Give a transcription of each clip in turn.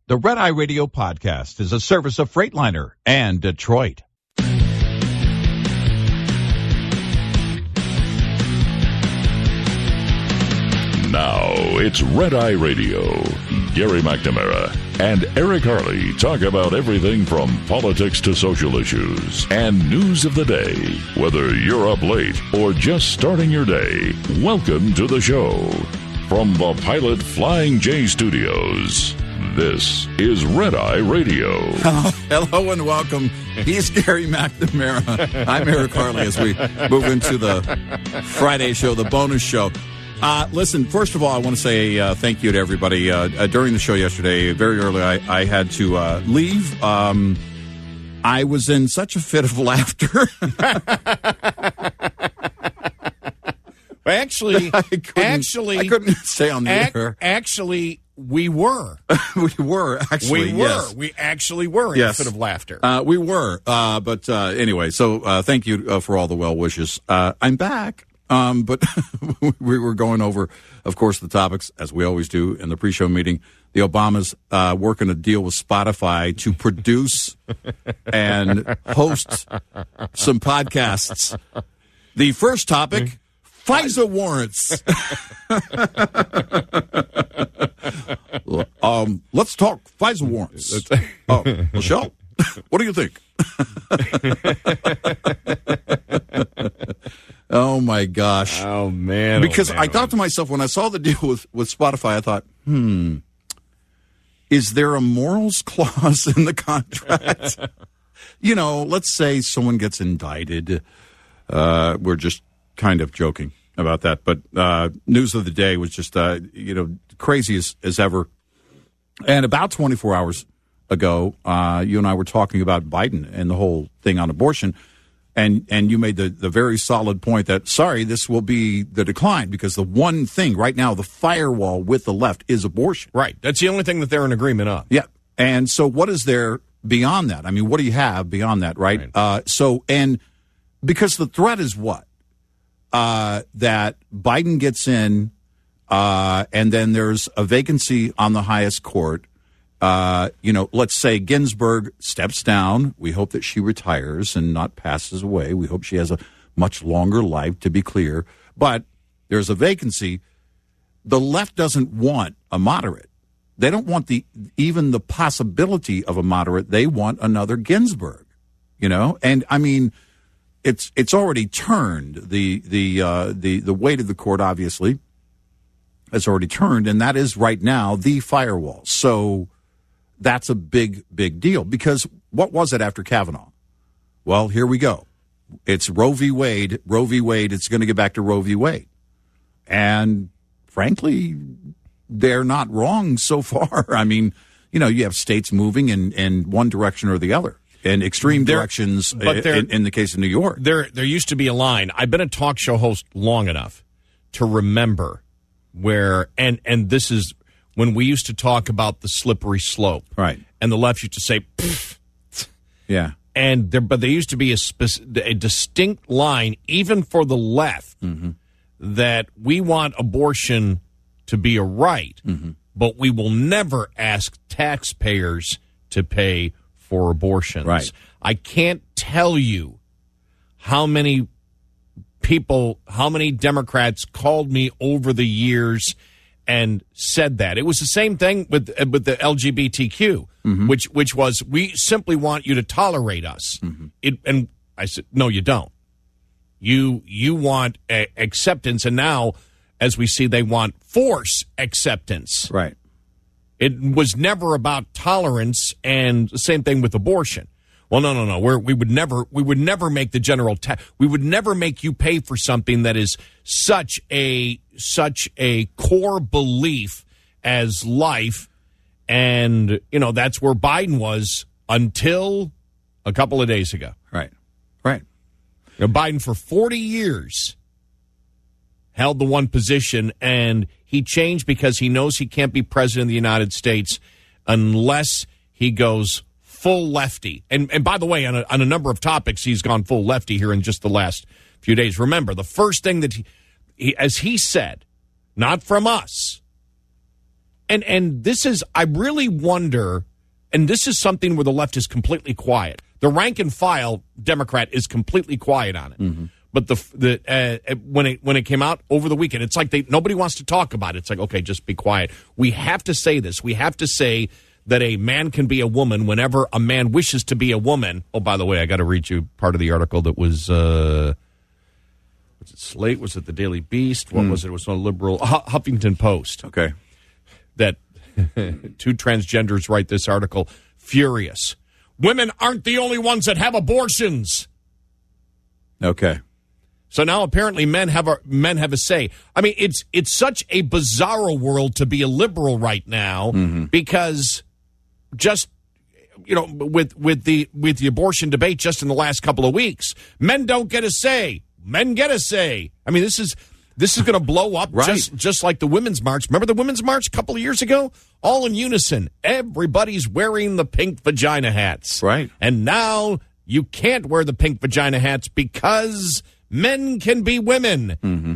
The Red Eye Radio podcast is a service of Freightliner and Detroit. Now it's Red Eye Radio. Gary McNamara and Eric Harley talk about everything from politics to social issues and news of the day. Whether you're up late or just starting your day, welcome to the show. From the Pilot Flying J Studios, this is Red Eye Radio. Hello and welcome. He's Gary McNamara. I'm Eric Harley as we move into the Friday show, the bonus show. Listen, first of all, I want to say thank you to everybody. During the show yesterday, very early, I had to leave. I was in such a fit of laughter. Actually, I couldn't stay on the air. Actually, we were. We were, actually, yes. We actually were in a fit of laughter. We were. But anyway, so thank you for all the well wishes. I'm back. But we were going over, of course, the topics, as we always do in the pre-show meeting. The Obamas working a deal with Spotify to produce and host some podcasts. The first topic, FISA warrants. Let's talk FISA warrants. Michelle, what do you think? Oh, my gosh. Oh, man. Because I thought to myself, when I saw the deal with Spotify, I thought, is there a morals clause in the contract? You know, let's say someone gets indicted. We're just kind of joking about that. But news of the day was just, crazy as ever. And about 24 hours ago, you and I were talking about Biden and the whole thing on abortion. And you made the very solid point that, sorry, this will be the decline because the one thing right now, the firewall with the left is abortion. Right. That's the only thing that they're in agreement on. Yeah. And so what is there beyond that? I mean, what do you have beyond that, right? And because the threat is what? That Biden gets in and then there's a vacancy on the highest court. Let's say Ginsburg steps down. We hope that she retires and not passes away. We hope she has a much longer life, to be clear. But there's a vacancy. The left doesn't want a moderate. They don't want even the possibility of a moderate. They want another Ginsburg, And I mean, it's already turned. The weight of the court, obviously, has already turned, and that is right now the firewall. So that's a big, big deal because what was it after Kavanaugh? Well, here we go. It's Roe v. Wade. Roe v. Wade. It's going to get back to Roe v. Wade. And frankly, they're not wrong so far. I mean, you have states moving in one direction or the other, in extreme directions in the case of New York. There used to be a line. I've been a talk show host long enough to remember where, and this is when we used to talk about the slippery slope, right? And the left used to say, pfft. Yeah. But there used to be a distinct line, even for the left, that we want abortion to be a right, but we will never ask taxpayers to pay for abortions. Right. I can't tell you how many Democrats called me over the years and said that. It was the same thing with the LGBTQ, which was, we simply want you to tolerate us. And I said, no, you don't. You want acceptance, and now, as we see, they want force acceptance. Right. It was never about tolerance, and the same thing with abortion. Well, no. We would never make the general we would never make you pay for something that is such a core belief as life, and that's where Biden was until a couple of days ago. Right. Biden for 40 years held the one position, and he changed because he knows he can't be president of the United States unless he goes full lefty. And by the way, on a number of topics, he's gone full lefty here in just the last few days. Remember, the first thing that he as he said, not from us, And this is, I really wonder, and this is something where the left is completely quiet. The rank and file Democrat is completely quiet on it. Mm-hmm. But when it came out over the weekend, it's like nobody wants to talk about it. It's like, okay, just be quiet. We have to say this. We have to say that a man can be a woman whenever a man wishes to be a woman. Oh, by the way, I got to read you part of the article that was it Slate? Was it the Daily Beast? What was it? It was a liberal Huffington Post. Okay. That two transgenders write this article, furious. Women aren't the only ones that have abortions. Okay. So now apparently men have a say. I mean, it's such a bizarro world to be a liberal right now because just with the abortion debate just in the last couple of weeks, men don't get a say. Men get a say. I mean, this is going to blow up right. just like the Women's March. Remember the Women's March a couple of years ago? All in unison. Everybody's wearing the pink vagina hats. Right. And now you can't wear the pink vagina hats because men can be women. Mm-hmm.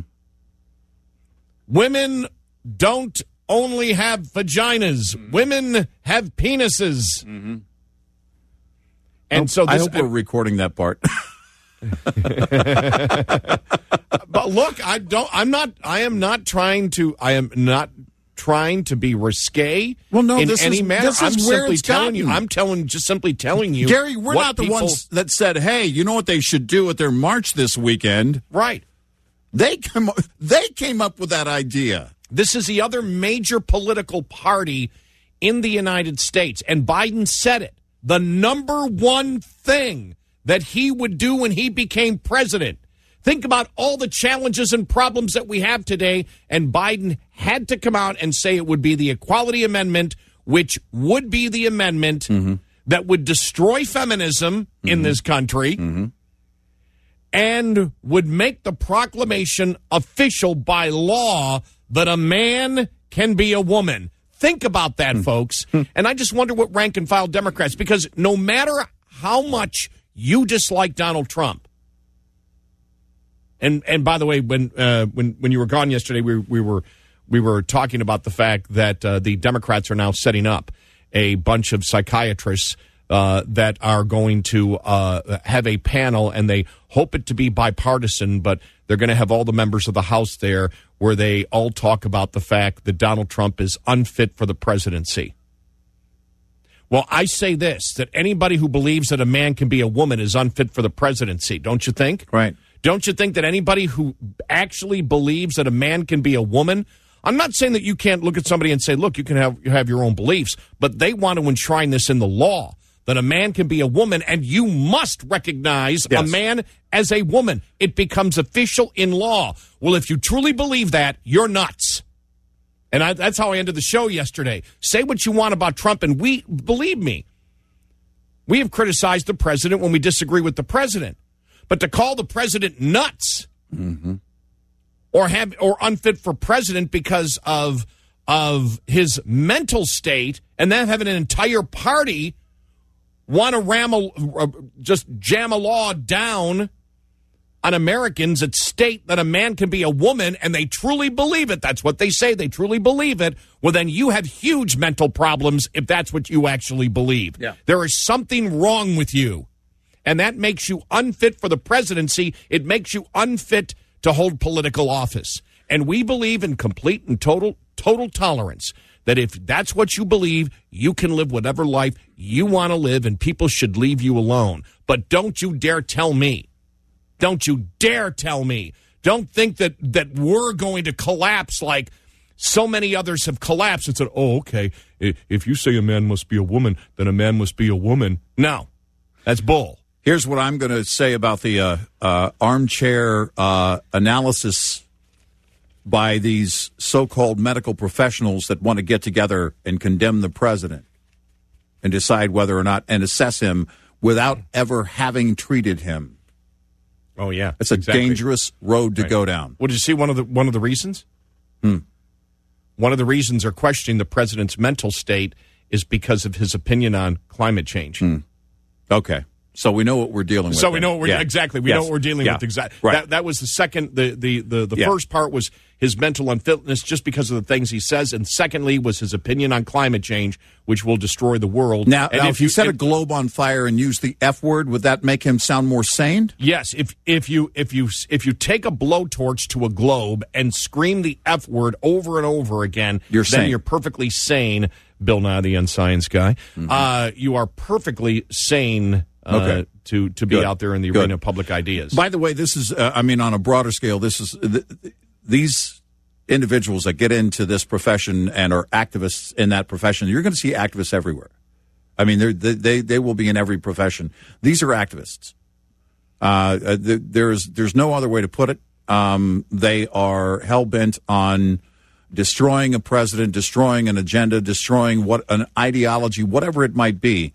Women don't only have vaginas. Mm-hmm. Women have penises. Mm-hmm. And so I hope we're recording that part. But look, I am not trying to be risque. Well, no, in this any is manner. this I'm is where simply it's telling gotten. you. I'm simply telling you, Gary. We're not the ones that said, "Hey, you know what they should do at their march this weekend?" Right. They came up with that idea. This is the other major political party in the United States, and Biden said it. The number one thing that he would do when he became president. Think about all the challenges and problems that we have today, and Biden had to come out and say it would be the Equality Amendment, which would be the amendment that would destroy feminism in this country and would make the proclamation official by law that a man can be a woman. Think about that, folks. And I just wonder what rank and file Democrats, because no matter how much you dislike Donald Trump, and by the way, when you were gone yesterday, we were talking about the fact that the Democrats are now setting up a bunch of psychiatrists that are going to have a panel, and they hope it to be bipartisan, but they're going to have all the members of the House there where they all talk about the fact that Donald Trump is unfit for the presidency. Well, I say this, that anybody who believes that a man can be a woman is unfit for the presidency, don't you think? Right. Don't you think that anybody who actually believes that a man can be a woman, I'm not saying that you can't look at somebody and say, look, you can have your own beliefs, but they want to enshrine this in the law, that a man can be a woman, and you must recognize a man as a woman. It becomes official in law. Well, if you truly believe that, you're nuts. And that's how I ended the show yesterday. Say what you want about Trump, and believe me, we have criticized the president when we disagree with the president. But to call the president nuts or unfit for president because of his mental state, and then having an entire party want to just jam a law down on Americans that state that a man can be a woman, and they truly believe it. That's what they say. They truly believe it. Well, then you have huge mental problems if that's what you actually believe. Yeah. There is something wrong with you, and that makes you unfit for the presidency. It makes you unfit to hold political office. And we believe in complete and total tolerance, that if that's what you believe, you can live whatever life you want to live, and people should leave you alone. But don't you dare tell me. Don't you dare tell me. Don't think that we're going to collapse like so many others have collapsed and said, oh, okay, if you say a man must be a woman, then a man must be a woman. No, that's bull. Here's what I'm going to say about the armchair analysis by these so-called medical professionals that want to get together and condemn the president and decide whether or not, and assess him without ever having treated him. Oh, yeah. It's a dangerous road to go down. Well, did you see one of the reasons? One of the reasons they're questioning the president's mental state is because of his opinion on climate change. Okay. So we know what we're dealing with. So we know what we're exactly. We know what we're dealing with exactly. Right. That was the second. The first part was his mental unfitness just because of the things he says, and secondly was his opinion on climate change, which will destroy the world. Now if you set a globe on fire and use the F word, would that make him sound more sane? Yes. If you take a blowtorch to a globe and scream the F word over and over again, then you're perfectly sane. Bill Nye, the Unscience guy. Mm-hmm. You are perfectly sane. To be out there in the arena of public ideas. By the way, this is, on a broader scale, this is these individuals that get into this profession and are activists in that profession. You're going to see activists everywhere. I mean, they will be in every profession. These are activists. There's no other way to put it. They are hell bent on destroying a president, destroying an agenda, destroying an ideology, whatever it might be.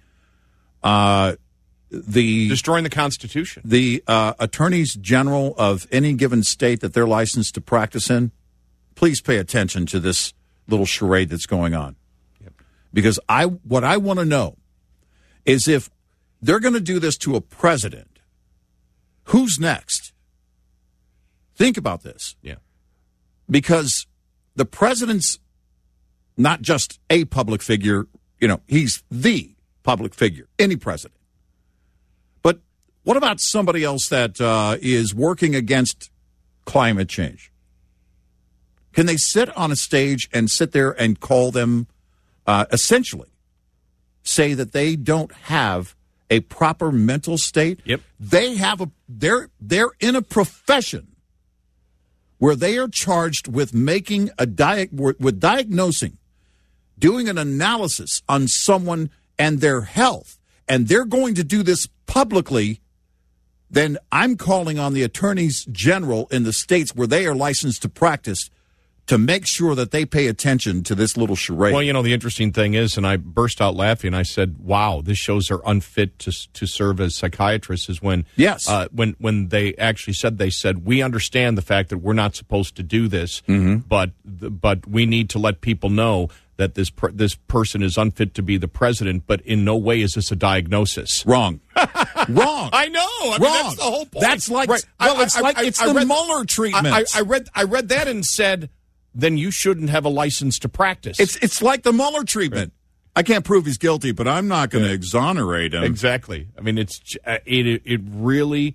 Destroying the Constitution. The attorneys general of any given state that they're licensed to practice in, please pay attention to this little charade that's going on. Yep. Because what I want to know is if they're going to do this to a president, who's next? Think about this. Yeah. Because the president's not just a public figure, he's the public figure, any president. What about somebody else that is working against climate change? Can they sit on a stage and sit there and call them, essentially, say that they don't have a proper mental state? Yep. They're in a profession where they are charged with making with diagnosing, doing an analysis on someone and their health, and they're going to do this publicly. Then I'm calling on the attorneys general in the states where they are licensed to practice to make sure that they pay attention to this little charade. Well, the interesting thing is, and I burst out laughing, I said, wow, this shows they're unfit to serve as psychiatrists, is when when they actually said, we understand the fact that we're not supposed to do this, but we need to let people know that this person is unfit to be the president, but in no way is this a diagnosis. Wrong. Wrong. I know. That's the whole point. That's like, right. It's the Mueller treatment. I read that and said, then you shouldn't have a license to practice. It's like the Mueller treatment. I can't prove he's guilty, but I'm not going to exonerate him. Exactly. I mean, it really,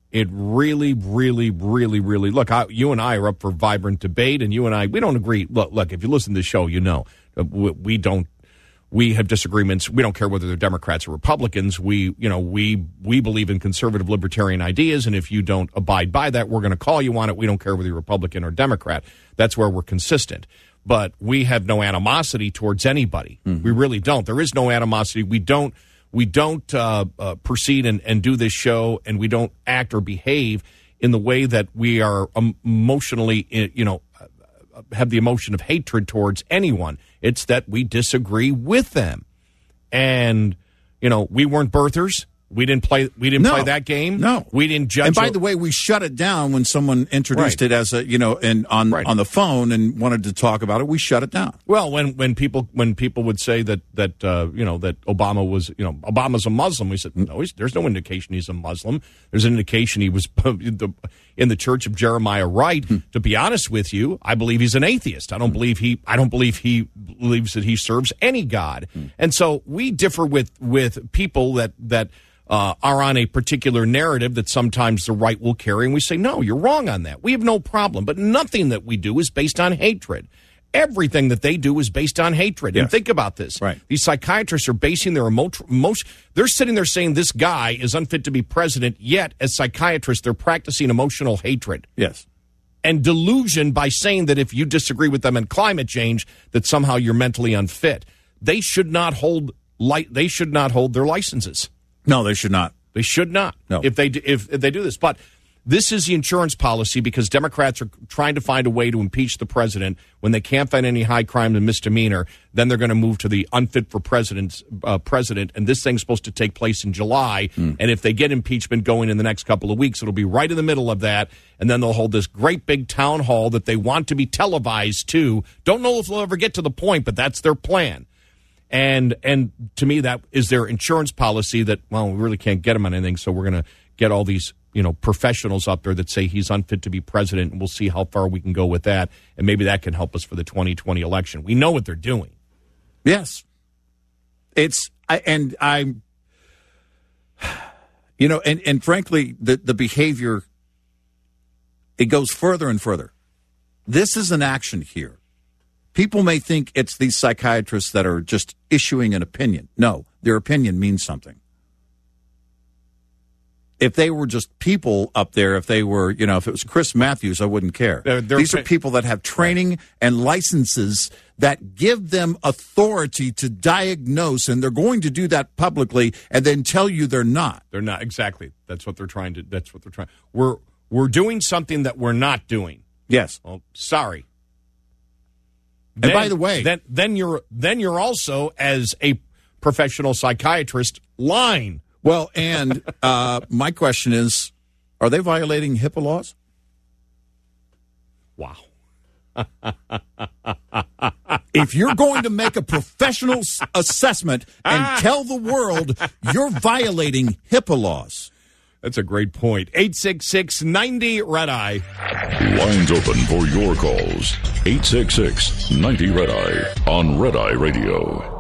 really. Look, you and I are up for vibrant debate, and you and I, we don't agree. Look, if you listen to the show, we have disagreements. We don't care whether they're Democrats or Republicans. We believe in conservative libertarian ideas, and if you don't abide by that, we're going to call you on it. We don't care whether you're Republican or Democrat. That's where we're consistent. But we have no animosity towards anybody. Mm-hmm. We really don't. There is no animosity. We don't proceed and do this show, and we don't act or behave in the way that we are emotionally, have the emotion of hatred towards anyone. It's that we disagree with them. And, we weren't birthers. We didn't play that game. No. We didn't judge. And by the way, we shut it down when someone introduced it as on the phone and wanted to talk about it. We shut it down. Well, when people would say that Obama was, Obama's a Muslim, we said, no, there's no indication he's a Muslim. There's an indication he was in the Church of Jeremiah Wright. To be honest with you, I believe he's an atheist. I don't believe he believes that he serves any God. And so we differ with people that are on a particular narrative that sometimes the right will carry, and we say, no, you're wrong on that. We have no problem, but nothing that we do is based on hatred. Everything that they do is based on hatred. Yes. And think about this. Right. These psychiatrists are basing their emotion. They're sitting there saying this guy is unfit to be president, yet as psychiatrists, they're practicing emotional hatred. Yes. And delusion by saying that if you disagree with them on climate change, that somehow you're mentally unfit. They should not hold their licenses. No, they should not. They should not. No. If they do this. But this is the insurance policy because Democrats are trying to find a way to impeach the president. When they can't find any high crime and misdemeanor, then they're going to move to the unfit for president. And this thing's supposed to take place in July. And if they get impeachment going in the next couple of weeks, it'll be right in the middle of that. And then they'll hold this great big town hall that they want to be televised too. Don't know if they'll ever get to the point, but that's their plan. And to me, that is their insurance policy that, well, we really can't get him on anything, so we're going to get all these, professionals up there that say he's unfit to be president, and we'll see how far we can go with that, and maybe that can help us for the 2020 election. We know what they're doing. Yes. And frankly, the behavior, it goes further and further. This is an action here. People may think it's these psychiatrists that are just issuing an opinion. No, their opinion means something. If they were just people up there, if they were, if it was Chris Matthews, I wouldn't care. These are people that have training and licenses that give them authority to diagnose, and they're going to do that publicly and then tell you they're not. They're not, exactly. That's what they're trying to, We're doing something that we're not doing. Yes. Well, sorry. And by the way, then you're also, as a professional psychiatrist, lying. Well, and my question is, are they violating HIPAA laws? Wow. If you're going to make a professional assessment and tell the world you're violating HIPAA laws. That's a great point. 866-90-RED-EYE. Lines open for your calls. 866-90-RED-EYE on Red Eye Radio.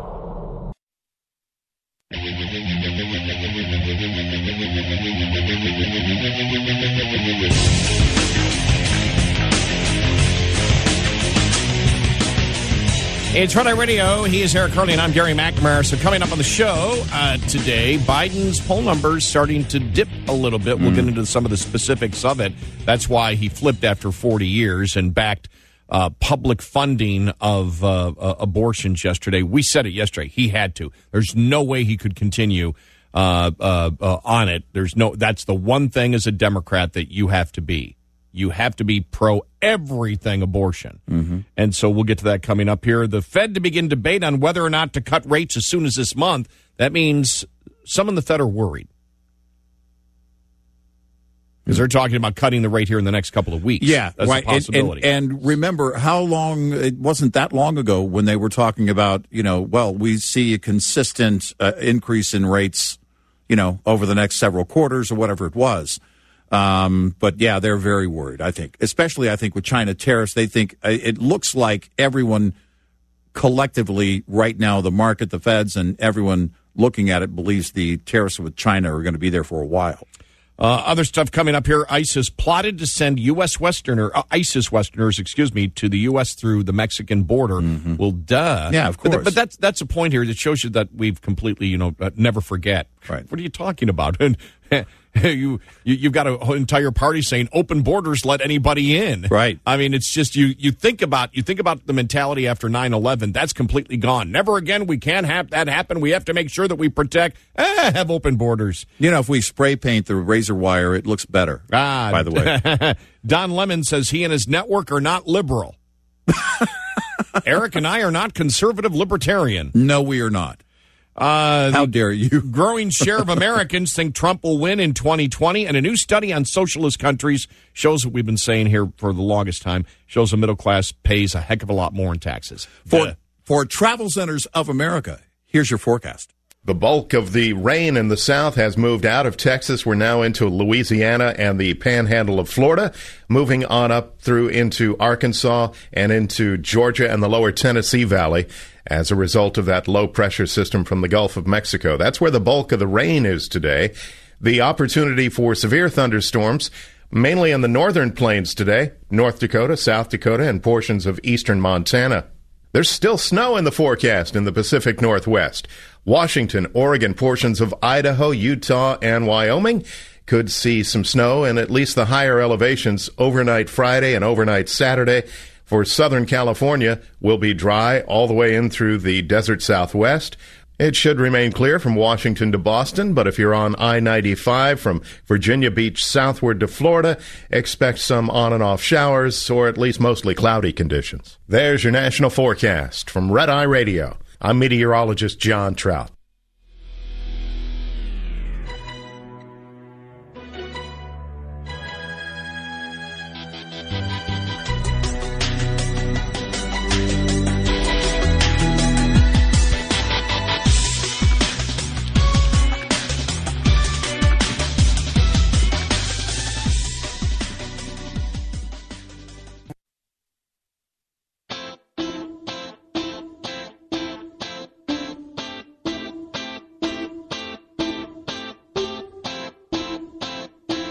It's Red Eye Radio. He is Eric Hurley, and I'm Gary McNamara. So coming up on the show today, Biden's poll numbers starting to dip a little bit. We'll get into some of the specifics of it. That's why he flipped after 40 years and backed public funding of abortions yesterday. We said it yesterday. He had to. There's no way he could continue on it. That's the one thing as a Democrat that you have to be. You have to be pro everything abortion. Mm-hmm. And so we'll get to that coming up here. The Fed to begin debate on whether or not to cut rates as soon as this month. That means some in the Fed are worried. Because they're talking about cutting the rate here in the next couple of weeks. Yeah, that's right. a possibility. And remember how long, it wasn't that long ago when they were talking about, we see a consistent increase in rates, over the next several quarters or whatever it was. But yeah, they're very worried, I think, especially with China tariffs. They think it looks like everyone collectively right now, the market, the feds, and everyone looking at it believes the tariffs with China are going to be there for a while. Other stuff coming up here. ISIS plotted to send ISIS Westerners, to the U.S. through the Mexican border. Mm-hmm. Well, duh. Yeah, of course. But that's a point here that shows you that we've completely, never forget. Right. What are you talking about? And you've got an entire party saying open borders, let anybody in. Right. I mean, it's just you think about the mentality after 9/11. That's completely gone. Never again. We can't have that happen. We have to make sure that we protect. Have open borders. If we spray paint the razor wire, it looks better. By the way, Don Lemon says he and his network are not liberal. Eric and I are not conservative libertarian. No, we are not. How dare you? Growing share of Americans think Trump will win in 2020, and a new study on socialist countries shows what we've been saying here for the longest time, shows the middle class pays a heck of a lot more in taxes. For Travel Centers of America, here's your forecast. The bulk of the rain in the south has moved out of Texas. We're now into Louisiana and the panhandle of Florida, moving on up through into Arkansas and into Georgia and the lower Tennessee Valley as a result of that low-pressure system from the Gulf of Mexico. That's where the bulk of the rain is today. The opportunity for severe thunderstorms, mainly in the northern plains today, North Dakota, South Dakota, and portions of eastern Montana. There's still snow in the forecast in the Pacific Northwest. Washington, Oregon, portions of Idaho, Utah, and Wyoming could see some snow in at least the higher elevations overnight Friday and overnight Saturday. For Southern California, will be dry all the way in through the desert Southwest. It should remain clear from Washington to Boston, but if you're on I-95 from Virginia Beach southward to Florida, expect some on and off showers or at least mostly cloudy conditions. There's your national forecast from Red Eye Radio. I'm meteorologist John Trout.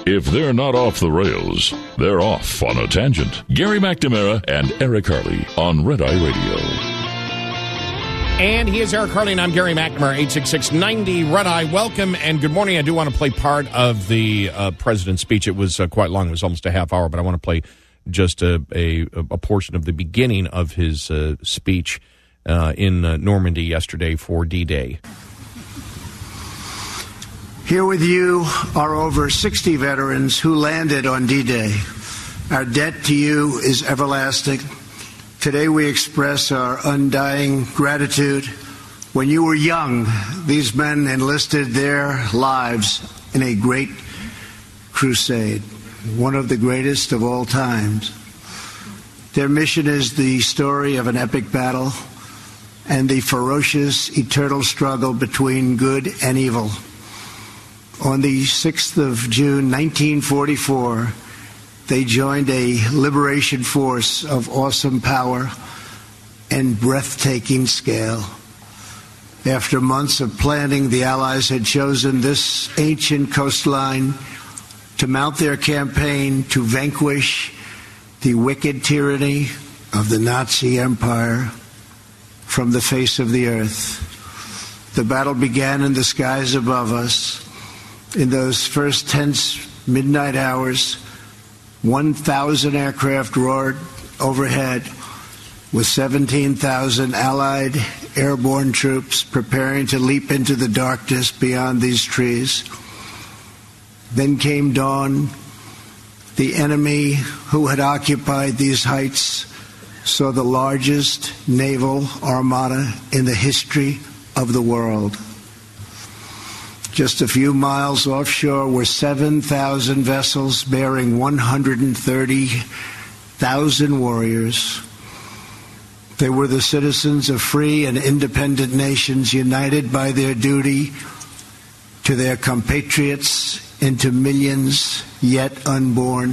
If they're not off the rails, they're off on a tangent. Gary McNamara and Eric Harley on Red Eye Radio. And he is Eric Harley, and I'm Gary McNamara, 866-90 Red Eye. Welcome and good morning. I do want to play part of the president's speech. It was quite long. It was almost a half hour, but I want to play just a portion of the beginning of his speech in Normandy yesterday for D-Day. Here with you are over 60 veterans who landed on D-Day. Our debt to you is everlasting. Today we express our undying gratitude. When you were young, these men enlisted their lives in a great crusade, one of the greatest of all times. Their mission is the story of an epic battle and the ferocious eternal struggle between good and evil. On the 6th of June, 1944, they joined a liberation force of awesome power and breathtaking scale. After months of planning, the Allies had chosen this ancient coastline to mount their campaign to vanquish the wicked tyranny of the Nazi Empire from the face of the earth. The battle began in the skies above us. In those first tense midnight hours, 1,000 aircraft roared overhead with 17,000 Allied airborne troops preparing to leap into the darkness beyond these trees. Then came dawn. The enemy who had occupied these heights saw the largest naval armada in the history of the world. Just a few miles offshore were 7,000 vessels bearing 130,000 warriors. They were the citizens of free and independent nations united by their duty to their compatriots into millions yet unborn.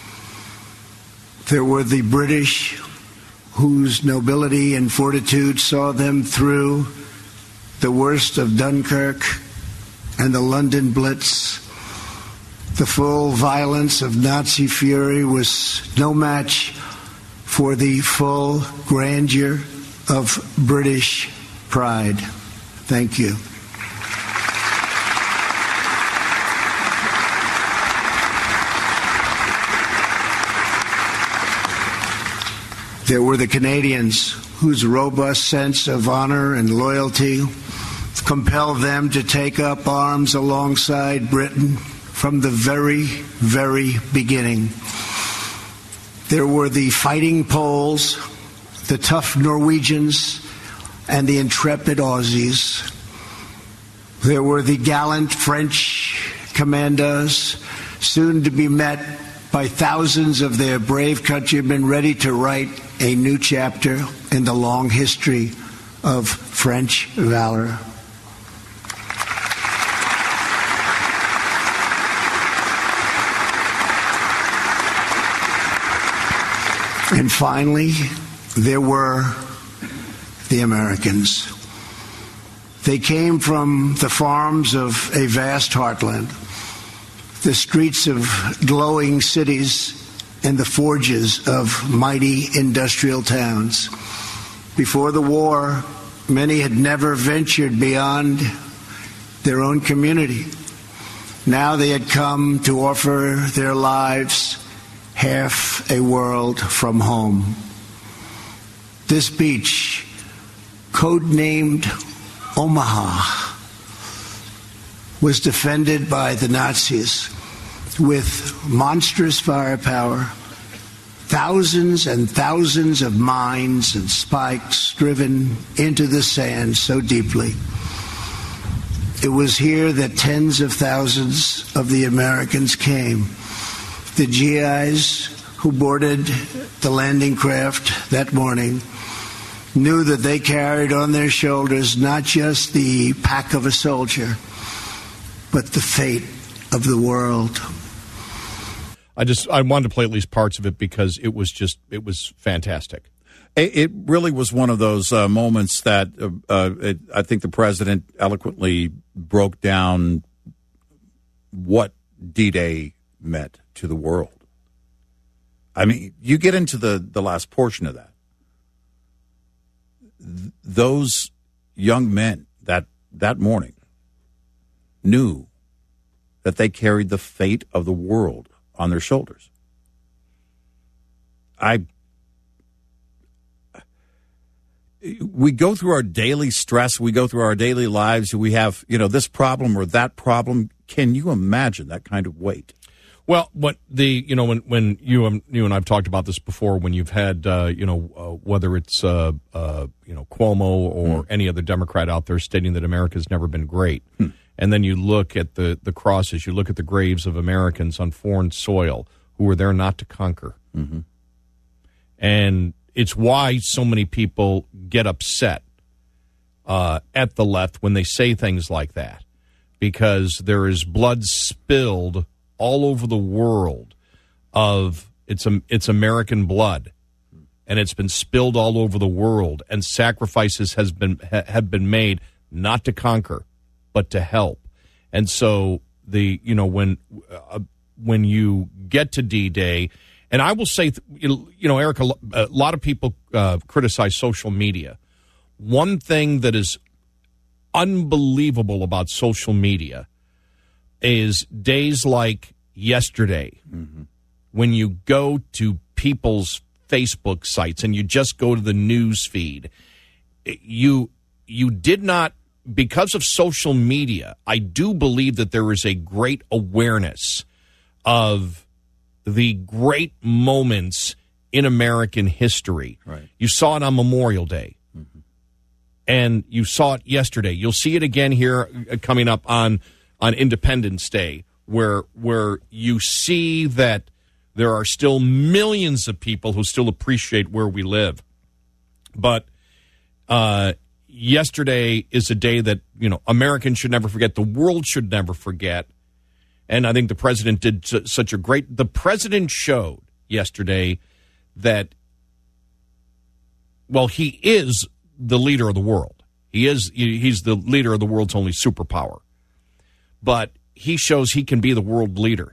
There were the British whose nobility and fortitude saw them through the worst of Dunkirk and the London Blitz. The full violence of Nazi fury was no match for the full grandeur of British pride. Thank you. There were the Canadians whose robust sense of honor and loyalty compelled them to take up arms alongside Britain from the very, very beginning. There were the fighting Poles, the tough Norwegians, and the intrepid Aussies. There were the gallant French commandos, soon to be met by thousands of their brave countrymen ready to write a new chapter in the long history of French valor. And finally, there were the Americans. They came from the farms of a vast heartland, the streets of glowing cities, and the forges of mighty industrial towns. Before the war, many had never ventured beyond their own community. Now they had come to offer their lives half a world from home. This beach, codenamed Omaha, was defended by the Nazis with monstrous firepower, thousands and thousands of mines and spikes driven into the sand so deeply. It was here that tens of thousands of the Americans came. The GIs who boarded the landing craft that morning knew that they carried on their shoulders not just the pack of a soldier, but the fate of the world. I wanted to play at least parts of it because it was fantastic. It really was one of those moments that I think the president eloquently broke down what D-Day meant to the world. I mean, you get into the last portion of that. Those young men that morning knew that they carried the fate of the world on their shoulders. We go through our daily stress. We go through our daily lives. We have, this problem or that problem. Can you imagine that kind of weight? Well, when you and I've talked about this before, when you've had, whether it's, Cuomo or any other Democrat out there stating that America's never been great. And then you look at the crosses, you look at the graves of Americans on foreign soil who were there not to conquer. Mm-hmm. And it's why so many people get upset at the left when they say things like that, because there is blood spilled all over the world of it's American blood, and it's been spilled all over the world, and sacrifices have been made not to conquer but to help. And so when you get to D-Day. And I will say, Eric, a lot of people criticize social media. One thing that is unbelievable about social media is days like yesterday, when you go to people's Facebook sites and you just go to the news feed, you did not, because of social media, I do believe that there is a great awareness of the great moments in American history. Right. You saw it on Memorial Day, and you saw it yesterday. You'll see it again here coming up on Independence Day, where you see that there are still millions of people who still appreciate where we live. But yesterday is a day that Americans should never forget. The world should never forget. And I think the president did such a great... The president showed yesterday that, well, he is the leader of the world. He's the leader of the world's only superpower. But he shows he can be the world leader.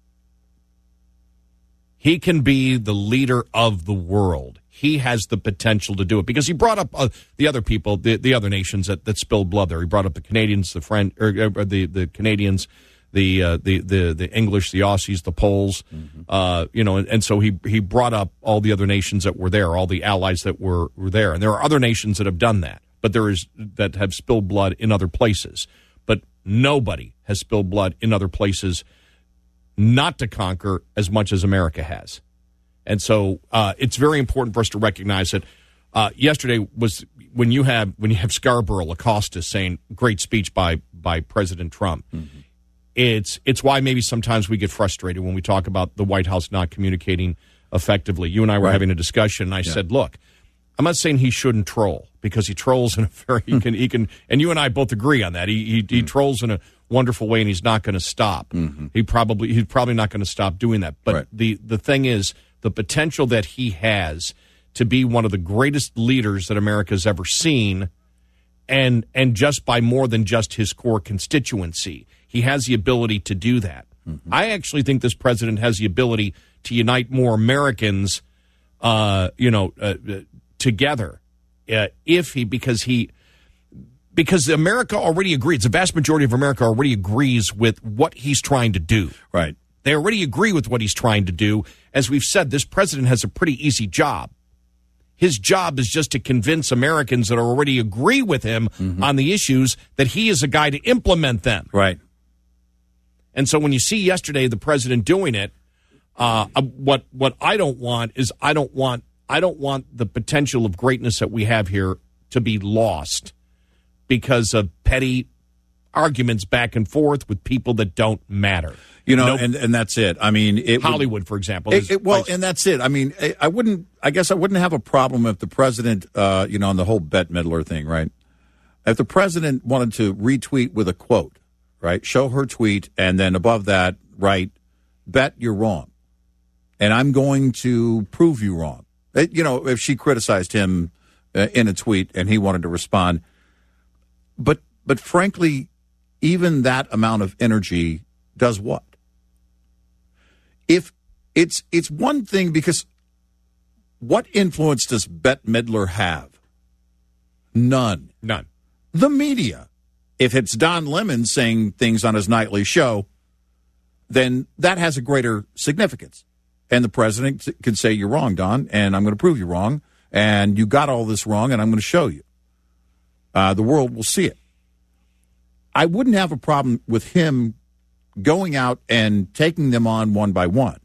He can be the leader of the world. He has the potential to do it, because he brought up the other people, the other nations that spilled blood there. He brought up the Canadians, the French, or the Canadians, the English, the Aussies, the Poles, and so he brought up all the other nations that were there, all the allies that were there, and there are other nations that have done that, but that have spilled blood in other places, but nobody has spilled blood in other places not to conquer as much as America has, and so it's very important for us to recognize that. Yesterday was when you have Scarborough Acosta saying great speech by President Trump. Mm-hmm. It's why maybe sometimes we get frustrated when we talk about the White House not communicating effectively. You and I were having a discussion, and I said, look, I'm not saying he shouldn't troll, because he trolls in a very he can and you and I both agree on that. He trolls in a wonderful way, and he's not going to stop. Mm-hmm. He's probably not going to stop doing that. But the thing is, the potential that he has to be one of the greatest leaders that America's ever seen, and just by more than just his core constituency. He has the ability to do that. Mm-hmm. I actually think this president has the ability to unite more Americans, together, because America already agrees. The vast majority of America already agrees with what he's trying to do. Right. They already agree with what he's trying to do. As we've said, this president has a pretty easy job. His job is just to convince Americans that already agree with him on the issues that he is a guy to implement them. Right. And so when you see yesterday the president doing it, what I don't want is I don't want the potential of greatness that we have here to be lost because of petty arguments back and forth with people that don't matter. And that's it. I mean, Hollywood, for example. And that's it. I mean, I guess I wouldn't have a problem if the president, on the whole Bette Midler thing, right? If the president wanted to retweet with a quote, right? Show her tweet, and then above that, write, "Bet you're wrong, and I'm going to prove you wrong." If she criticized him in a tweet and he wanted to respond, but frankly, even that amount of energy does what? if it's one thing, because what influence does Bette Midler have? None. The media. If it's Don Lemon saying things on his nightly show, then that has a greater significance. And the president can say, you're wrong, Don, and I'm going to prove you wrong, and you got all this wrong, and I'm going to show you. The world will see it. I wouldn't have a problem with him going out and taking them on one by one.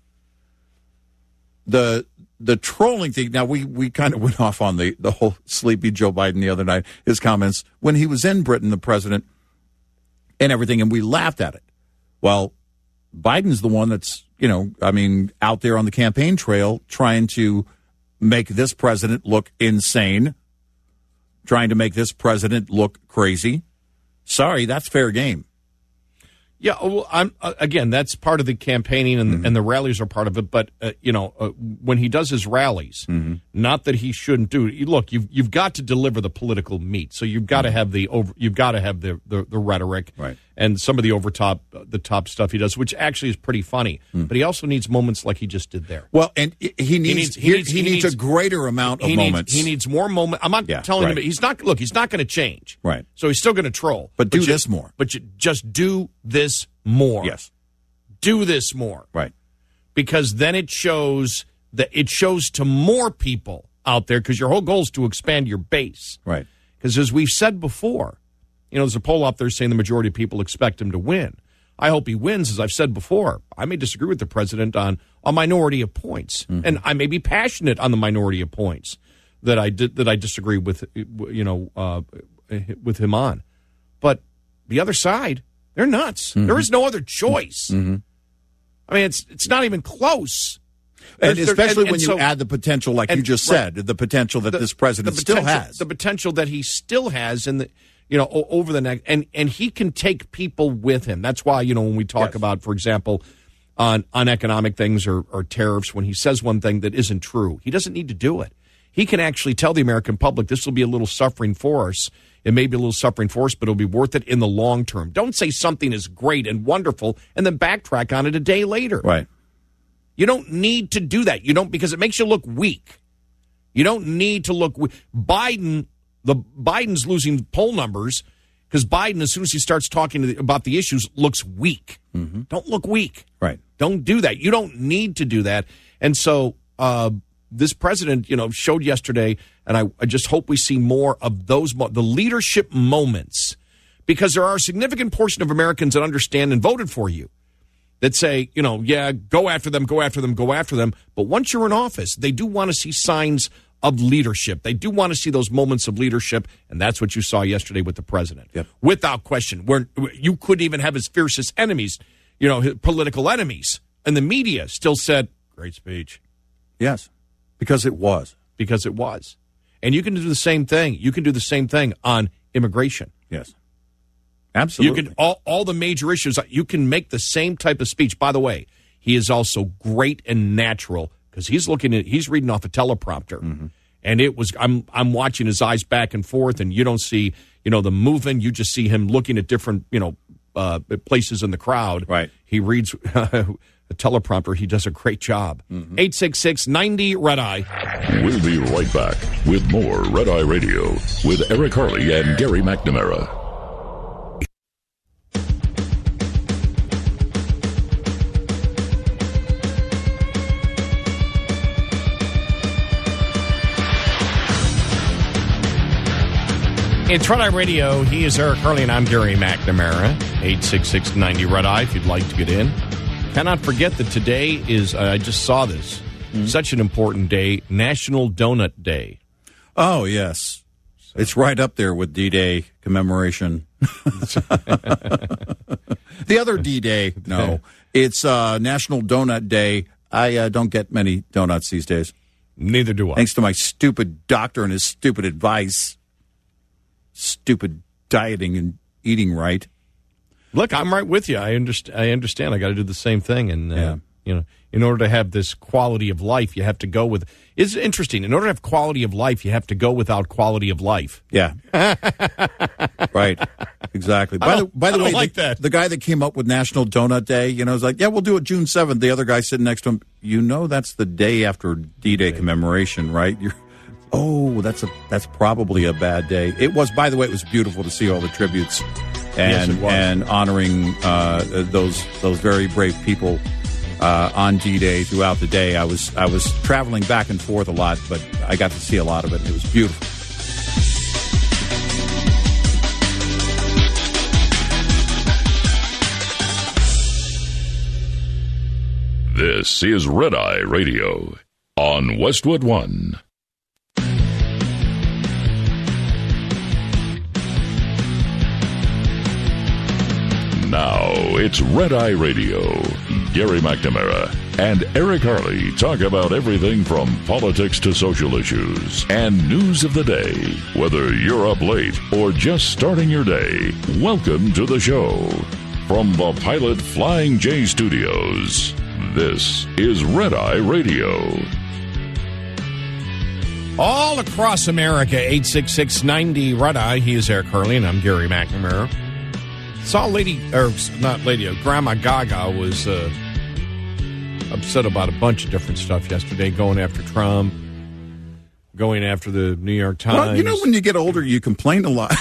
The trolling thing, now we kind of went off on the whole sleepy Joe Biden the other night, his comments when he was in Britain, the president, and everything, and we laughed at it. Well, Biden's the one that's, out there on the campaign trail trying to make this president look insane, trying to make this president look crazy. Sorry, that's fair game. Yeah, well, again, that's part of the campaigning, and the rallies are part of it. But when he does his rallies, not that he shouldn't do it. Look, you've got to deliver the political meat, so you've got to have the rhetoric, right, and some of the top stuff he does, which actually is pretty funny. But he also needs moments like he just did there. Well, and he needs a greater amount of moments. He needs more moments. I'm not telling him he's not. Look, he's not going to change. Right. So he's still going to troll. But do this more. But just do this more. Yes. Do this more. Right. Because then it shows to more people out there, because your whole goal is to expand your base. Right. Because as we've said before, there's a poll out there saying the majority of people expect him to win. I hope he wins. As I've said before, I may disagree with the president on a minority of points, and I may be passionate on the minority of points that I disagree with, with him on. But the other side, they're nuts. There is no other choice. I mean, it's not even close. And especially when you add the potential, like you just said, the potential that this president still has. The potential that he still has in the, over the next, and he can take people with him. That's why, when we talk about, for example, on economic things or tariffs, when he says one thing that isn't true, he doesn't need to do it. He can actually tell the American public, this will be a little suffering for us. It may be a little suffering for us, but it'll be worth it in the long term. Don't say something is great and wonderful and then backtrack on it a day later. Right. You don't need to do that. You don't, because it makes you look weak. You don't need to look weak. Biden's losing poll numbers because Biden, as soon as he starts talking about the issues, looks weak. Don't look weak. Right. Don't do that. You don't need to do that. And so this president, showed yesterday, and I just hope we see more of those, the leadership moments, because there are a significant portion of Americans that understand and voted for you that say, go after them. But once you're in office, they do want to see signs of leadership. They do want to see those moments of leadership, and that's what you saw yesterday with the president. Yep. Without question, where you couldn't even have his fiercest enemies, his political enemies, and the media still said, great speech. Yes, because it was. And you can do the same thing. You can do the same thing on immigration. Yes. Absolutely. You can all the major issues. You can make the same type of speech. By the way, he is also great and natural because he's reading off a teleprompter, and it was. I'm watching his eyes back and forth, and you don't see the movement. You just see him looking at different places in the crowd. Right. He reads a teleprompter. He does a great job. 866-90-RED-EYE. We'll be right back with more Red Eye Radio with Eric Harley and Gary McNamara. It's Red Eye Radio. He is Eric Harley, and I'm Gary McNamara. 866-90-RED-EYE if you'd like to get in. Cannot forget that today is, I just saw this, such an important day, National Donut Day. Oh, yes. It's right up there with D-Day commemoration. The other D-Day, no. It's National Donut Day. I don't get many donuts these days. Neither do I. Thanks to my stupid doctor and his stupid advice. Stupid dieting and eating right. Look, I'm right with you. I understand. I got to do the same thing, and You know, in order to have this quality of life, you have to go with. It's interesting. In order to have quality of life, you have to go without quality of life. Yeah. Right. Exactly. By the way, like that. The guy that came up with National Donut Day, is like, yeah, we'll do it June 7th. The other guy sitting next to him, that's the day after D-Day commemoration, right? That's probably a bad day. It was, by the way, it was beautiful to see all the tributes and honoring those very brave people on D-Day throughout the day. I was traveling back and forth a lot, but I got to see a lot of it. It was beautiful. This is Red Eye Radio on Westwood One. Now it's Red Eye Radio. Gary McNamara and Eric Harley talk about everything from politics to social issues and news of the day. Whether you're up late or just starting your day, welcome to the show. From the Pilot Flying J Studios, this is Red Eye Radio. All across America, 866-90 Red Eye. He is Eric Harley, and I'm Gary McNamara. Saw Grandma Gaga was upset about a bunch of different stuff yesterday, going after Trump, going after the New York Times. Well, when you get older, you complain a lot.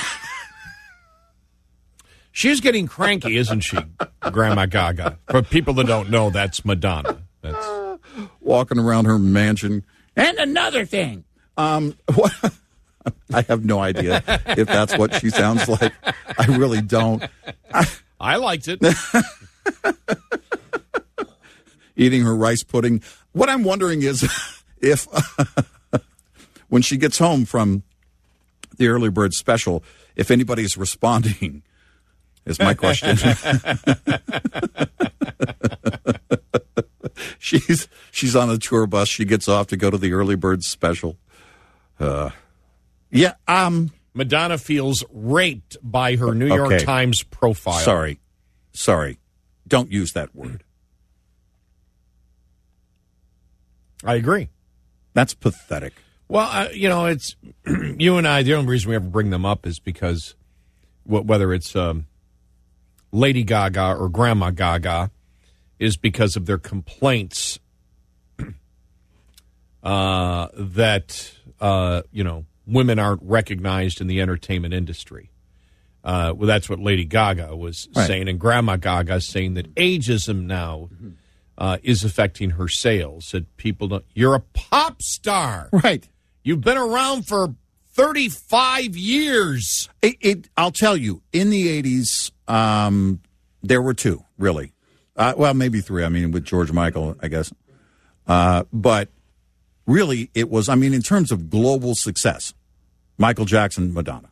She's getting cranky, isn't she, Grandma Gaga? For people that don't know, that's Madonna. That's walking around her mansion. And another thing. What? I have no idea if that's what she sounds like. I really don't. I liked it. Eating her rice pudding. What I'm wondering is if when she gets home from the early bird special, if anybody's responding, is my question. She's on a tour bus. She gets off to go to the early bird special. Madonna feels raped by her New York Times profile. Sorry. Don't use that word. I agree. That's pathetic. Well, it's you and I. The only reason we ever bring them up is because whether it's Lady Gaga or Grandma Gaga is because of their complaints that women aren't recognized in the entertainment industry. Well, that's what Lady Gaga was saying, and Grandma Gaga is saying that ageism now is affecting her sales. That people don't. You're a pop star, right? You've been around for 35 years. I'll tell you, in the 80s, there were two, really. Well, maybe three. I mean, with George Michael, I guess. But really, it was, in terms of global success, Michael Jackson, Madonna.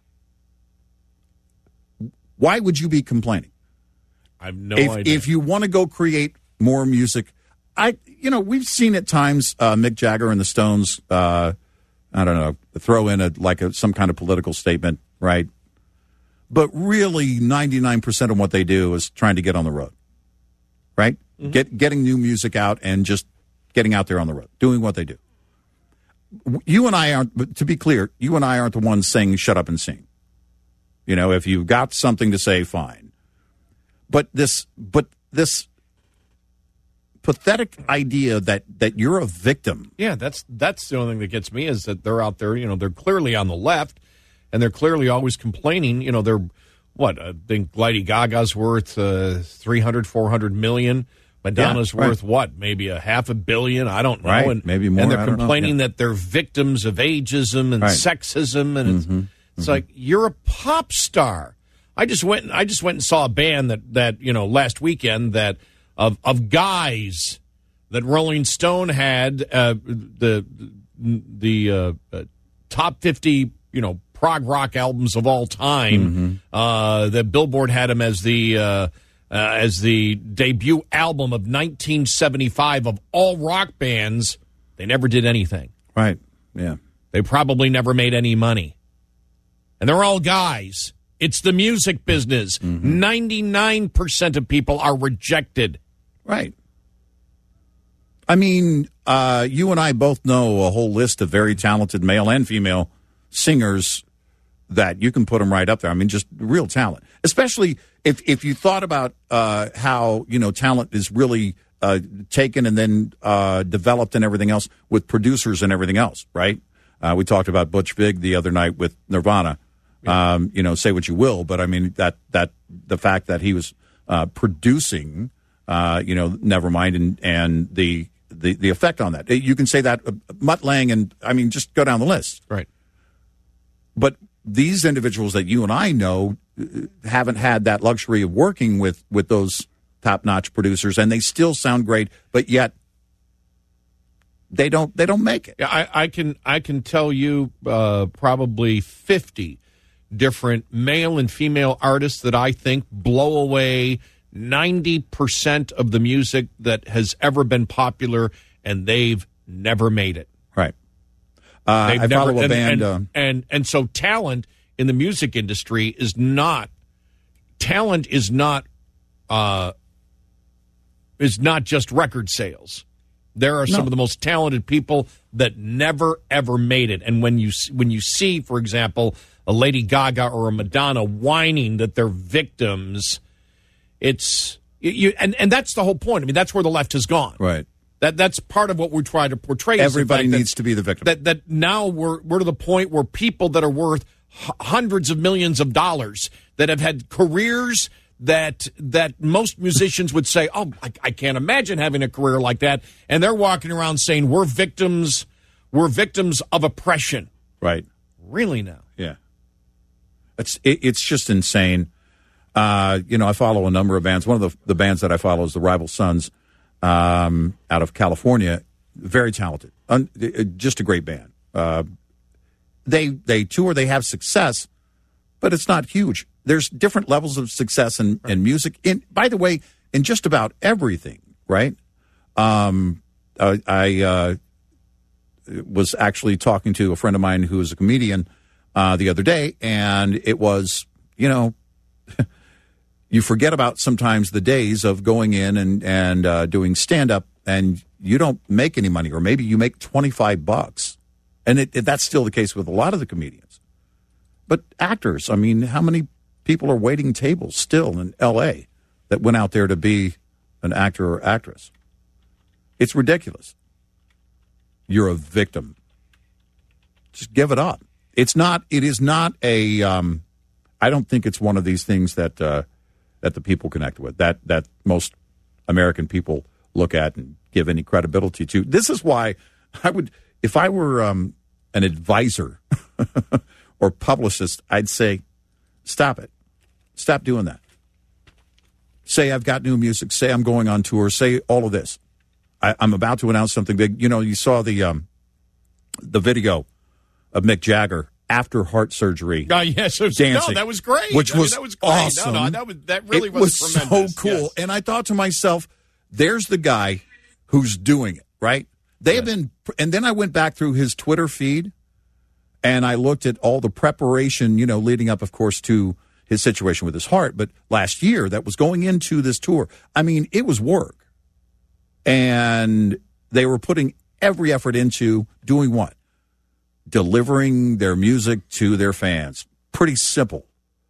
Why would you be complaining? I have no idea. If you want to go create more music, we've seen at times Mick Jagger and the Stones, I don't know, throw in some kind of political statement, right? But really, 99% of what they do is trying to get on the road, right? Mm-hmm. Getting new music out and just getting out there on the road, doing what they do. You and I aren't, to be clear, you and I aren't the ones saying shut up and sing. If you've got something to say, fine. But this pathetic idea that you're a victim. Yeah, that's the only thing that gets me is that they're out there, they're clearly on the left, and they're clearly always complaining. They're, I think Lady Gaga's worth $300-400 million. Madonna's worth what? Maybe $500 million? I don't know. Right. And maybe more. And they're complaining that they're victims of ageism and sexism, and it's like, you're a pop star. I just went and saw a band that last weekend that of guys that Rolling Stone had the top 50 prog rock albums of all time. That Billboard had them as the debut album of 1975 of all rock bands. They never did anything. Right. Yeah. They probably never made any money. And they're all guys. It's the music business. 99% of people are rejected. Right. I mean, you and I both know a whole list of very talented male and female singers that you can put them right up there. I mean, just real talent, especially if you thought about how, talent is really taken and then developed and everything else with producers and everything else, right? We talked about Butch Vig the other night with Nirvana. Yeah. Say what you will, but I mean that the fact that he was producing, Nevermind and the effect on that. You can say that Mutt Lange and I mean just go down the list, right? But these individuals that you and I know haven't had that luxury of working with those top-notch producers, and they still sound great, but yet they don't make it. Yeah, I can tell you probably 50 different male and female artists that I think blow away 90% of the music that has ever been popular, and they've never made it. Right. I follow a band, and so talent in the music industry is not just record sales. There are some of the most talented people that never ever made it. And when you see, for example, a Lady Gaga or a Madonna whining that they're victims, it's and that's the whole point. I mean, that's where the left has gone. Right. That's part of what we're trying to portray. Everybody needs to be the victim. That now we're to the point where people that are worth hundreds of millions of dollars that have had careers that most musicians would say, oh, I can't imagine having a career like that, and they're walking around saying we're victims of oppression. Right. Really now? Yeah. It's just insane. I follow a number of bands. One of the bands that I follow is the Rival Sons. Out of California, very talented, just a great band. They tour, they have success, but it's not huge. There's different levels of success in music. By the way, in just about everything, right? I was actually talking to a friend of mine who is a comedian the other day, and it was, you forget about sometimes the days of going in and doing stand-up, and you don't make any money, or maybe you make $25. And that's still the case with a lot of the comedians. But actors, I mean, how many people are waiting tables still in L.A. that went out there to be an actor or actress? It's ridiculous. You're a victim. Just give it up. It is not a, I don't think it's one of these things that the people connect with, that most American people look at and give any credibility to. This is why I would, if I were an advisor or publicist, I'd say, stop it. Stop doing that. Say I've got new music. Say I'm going on tour. Say all of this. I'm about to announce something big. You saw the video of Mick Jagger after heart surgery. Yes, dancing. No, that was great. That was great. Awesome. That really was tremendous. So cool. Yes. And I thought to myself, there's the guy who's doing it, right? They have been, and then I went back through his Twitter feed, and I looked at all the preparation, leading up, of course, to his situation with his heart. But last year, that was going into this tour. I mean, it was work. And they were putting every effort into doing what? Delivering their music to their fans. Pretty simple.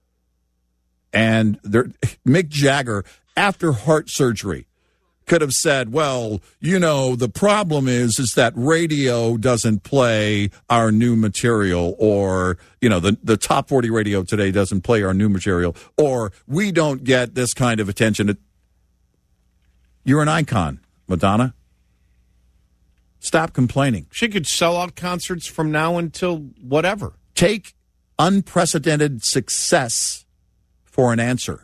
And Mick Jagger, after heart surgery, could have said, well, the problem is that radio doesn't play our new material, or, the top 40 radio today doesn't play our new material, or we don't get this kind of attention. You're an icon, Madonna. Stop complaining. She could sell out concerts from now until whatever. Take unprecedented success for an answer.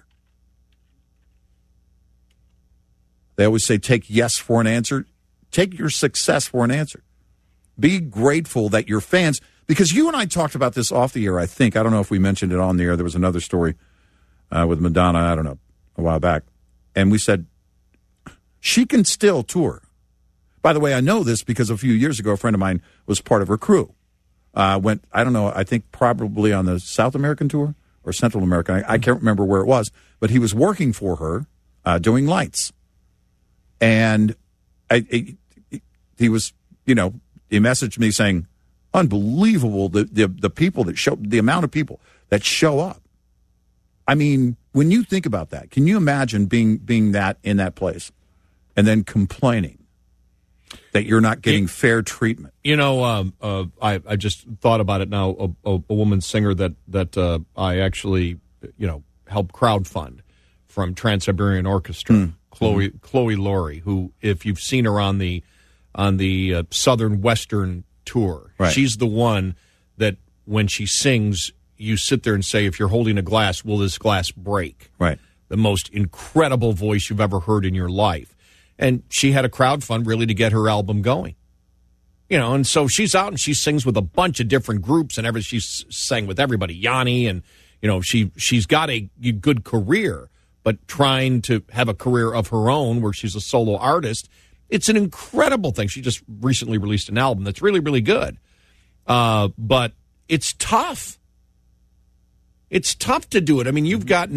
They always say take yes for an answer. Take your success for an answer. Be grateful that your fans, because you and I talked about this off the air, I think. I don't know if we mentioned it on the air. There was another story with Madonna, I don't know, a while back. And we said she can still tour. By the way, I know this because a few years ago, a friend of mine was part of her crew. Went, I don't know, I think probably on the South American tour or Central American. I can't remember where it was, but he was working for her doing lights. And he messaged me saying, unbelievable the people that show, the amount of people that show up. I mean, when you think about that, can you imagine being that in that place and then complaining that you're not getting fair treatment? I just thought about it now. A woman singer that I actually helped crowdfund from Trans-Siberian Orchestra, Chloe Laurie, who, if you've seen her on the Southern Western tour, right. She's the one that when she sings, you sit there and say, if you're holding a glass, will this glass break? Right. The most incredible voice you've ever heard in your life. And she had a crowdfund really to get her album going. And so she's out and she sings with a bunch of different groups and she sang with everybody, Yanni, and, she's got a good career, but trying to have a career of her own where she's a solo artist, it's an incredible thing. She just recently released an album that's really, really good. But it's tough. It's tough to do it. I mean, you've got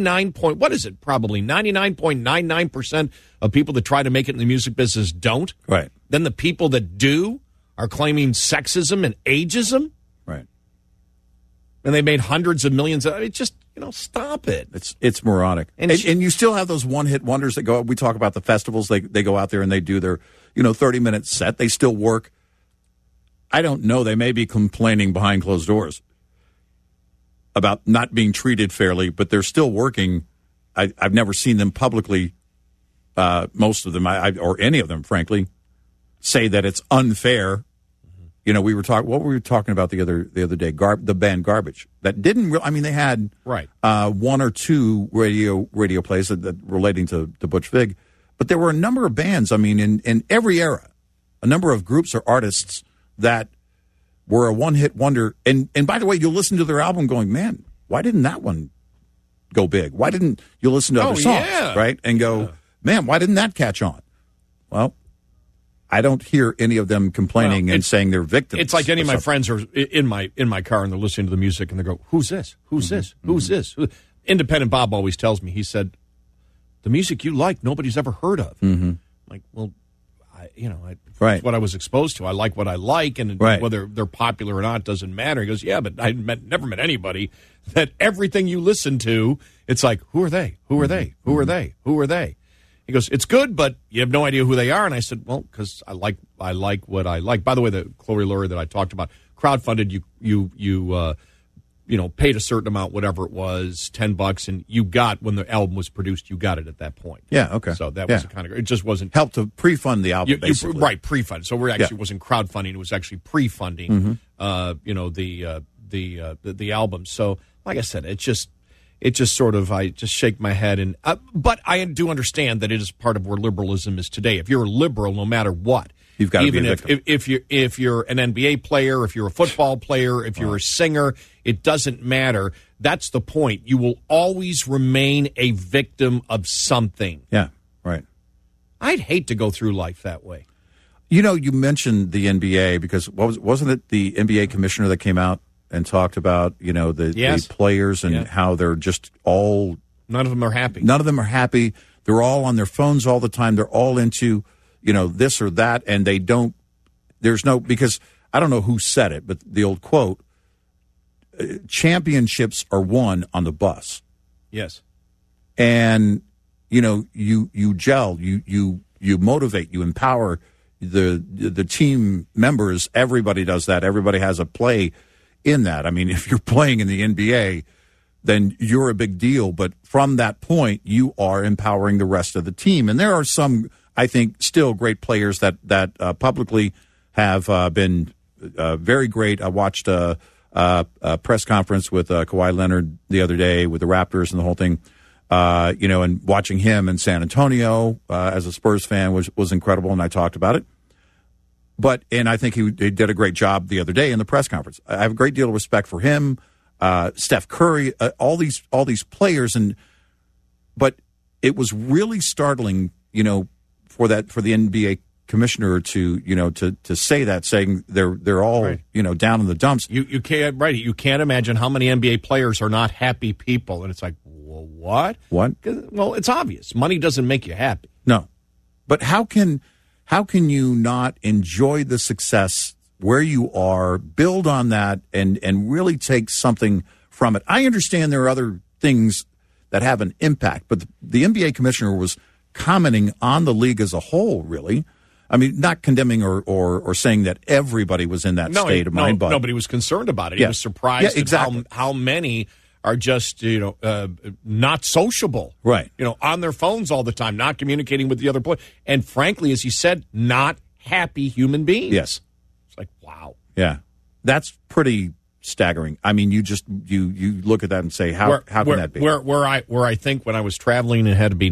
99.99% of people that try to make it in the music business don't. Right. Then the people that do are claiming sexism and ageism. Right. And they made hundreds of millions. Just, stop it. It's moronic. And you still have those one-hit wonders that go, we talk about the festivals, they go out there and they do their, 30-minute set. They still work. I don't know. They may be complaining behind closed doors about not being treated fairly, but they're still working. I've never seen them publicly, most of them, or any of them, frankly, say that it's unfair. We were talking. What were we talking about the other day? The band Garbage. That didn't. They had right one or two radio plays that relating to Butch Vig, but there were a number of bands. In every era, a number of groups or artists that were a one-hit wonder. And by the way, you'll listen to their album going, man, why didn't that one go big? Why didn't you listen to other songs, right? And go, man, why didn't that catch on? Well, I don't hear any of them complaining and saying they're victims. It's like any of my friends are in my car and they're listening to the music and they go, who's this? Who's this? Who's this? Independent Bob always tells me, he said, the music you like, nobody's ever heard of. Like, well, it's what I was exposed to. I like what I like, and whether they're popular or not doesn't matter. He goes, yeah, but I never met anybody that everything you listen to, it's like, who are they? Who are they? Who are they? Who are they? He goes, it's good, but you have no idea who they are. And I said, well, because I like what I like. By the way, the Chloe Laurie that I talked about, crowdfunded, you paid a certain amount, whatever it was, $10, and you got, when the album was produced, you got it at that point. Yeah, okay. So that was kind of, it just wasn't. Helped to pre-fund the album, basically. Right, pre-fund. So it wasn't crowdfunding, it was actually pre-funding, the album. So, like I said, it just sort of, I just shake my head. And but I do understand that it is part of where liberalism is today. If you're a liberal, no matter what, you've got to be a victim. If you're an NBA player, if you're a football player, if you're a singer, it doesn't matter. That's the point. You will always remain a victim of something. Yeah, right. I'd hate to go through life that way. You mentioned the NBA because wasn't it the NBA commissioner that came out and talked about, the players and how they're just all... None of them are happy. None of them are happy. They're all on their phones all the time. They're all into, this or that, and they don't... There's no... Because I don't know who said it, but the old quote, championships are won on the bus. Yes. And, you gel, you motivate, you empower the team members. Everybody does that. Everybody has a play in that. If you're playing in the NBA, then you're a big deal. But from that point, you are empowering the rest of the team. And there are some, I think, still great players that publicly have been very great. I watched a press conference with Kawhi Leonard the other day with the Raptors and the whole thing. And watching him in San Antonio as a Spurs fan was incredible, and I talked about it. And I think he did a great job the other day in the press conference. I have a great deal of respect for him, Steph Curry, all these players, but it was really startling, for the NBA commissioner to say that, saying they're all down in the dumps. You can't You can't imagine how many NBA players are not happy people, and it's like, well, what? What? Well, it's obvious. Money doesn't make you happy. No, but how can how can you not enjoy the success where you are, build on that, and really take something from it? I understand there are other things that have an impact, but the NBA commissioner was commenting on the league as a whole, really. I mean, not condemning or saying that everybody was in that state of mind, but nobody was concerned about it. Yeah. He was surprised exactly. at how many are just, not sociable. Right. On their phones all the time, not communicating with the other player. And frankly, as he said, not happy human beings. Yes. It's like, wow. Yeah. That's pretty staggering. I mean, you look at that and say, how can that be? Where I think when I was traveling, it had to be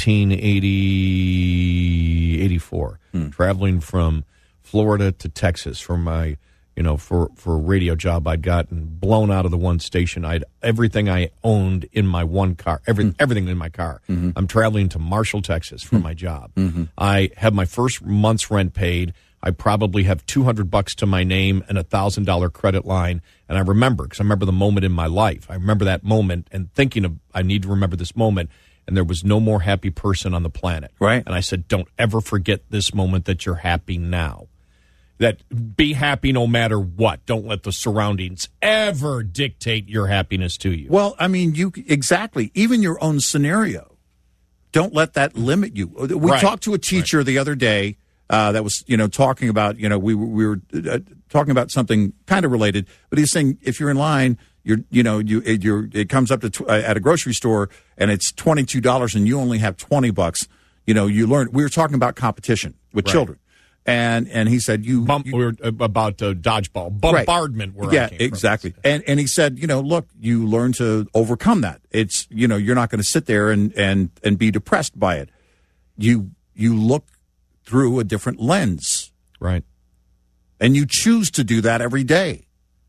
1984, traveling from Florida to Texas for my, for a radio job I'd gotten blown out of the one station. Everything I owned in my one car, everything in my car. Mm-hmm. I'm traveling to Marshall, Texas for my job. Mm-hmm. I have my first month's rent paid. I probably have $200 to my name and $1,000 credit line. And I remember, because I remember the moment in my life. I remember that moment and thinking of, I need to remember this moment. And there was no more happy person on the planet. Right. And I said, don't ever forget this moment that you're happy now. That be happy no matter what. Don't let the surroundings ever dictate your happiness to you. Well, I mean, exactly. Even your own scenario. Don't let that limit you. We talked to a teacher the other day. That was, talking about, we were talking about something kind of related, but he's saying if you're in line, it comes up to at a grocery store and it's $22 and you only have $20. You learn. We were talking about competition with children, and he said we were about dodgeball bombardment. Right. Yeah, exactly. And he said, look, you learn to overcome that. It's you're not going to sit there and be depressed by it. You look through a different lens. Right. And you choose to do that every day.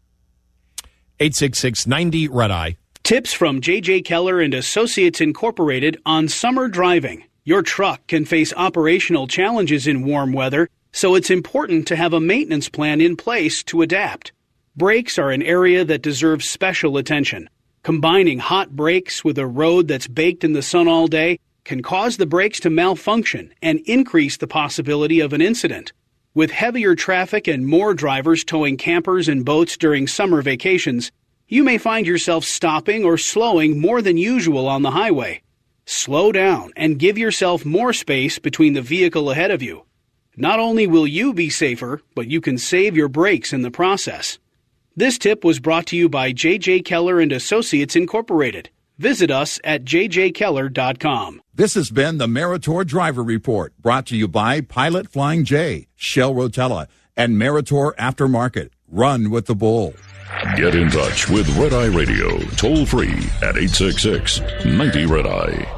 866-90-RED-EYE. Tips from J.J. Keller and Associates Incorporated on summer driving. Your truck can face operational challenges in warm weather, so it's important to have a maintenance plan in place to adapt. Brakes are an area that deserves special attention. Combining hot brakes with a road that's baked in the sun all day can cause the brakes to malfunction and increase the possibility of an incident. With heavier traffic and more drivers towing campers and boats during summer vacations, you may find yourself stopping or slowing more than usual on the highway. Slow down and give yourself more space between the vehicle ahead of you. Not only will you be safer, but you can save your brakes in the process. This tip was brought to you by J.J. Keller and Associates Incorporated. Visit us at jjkeller.com. This has been the Meritor Driver Report, brought to you by Pilot Flying J, Shell Rotella, and Meritor Aftermarket. Run with the bull. Get in touch with Red Eye Radio, toll free at 866-90-RED-EYE.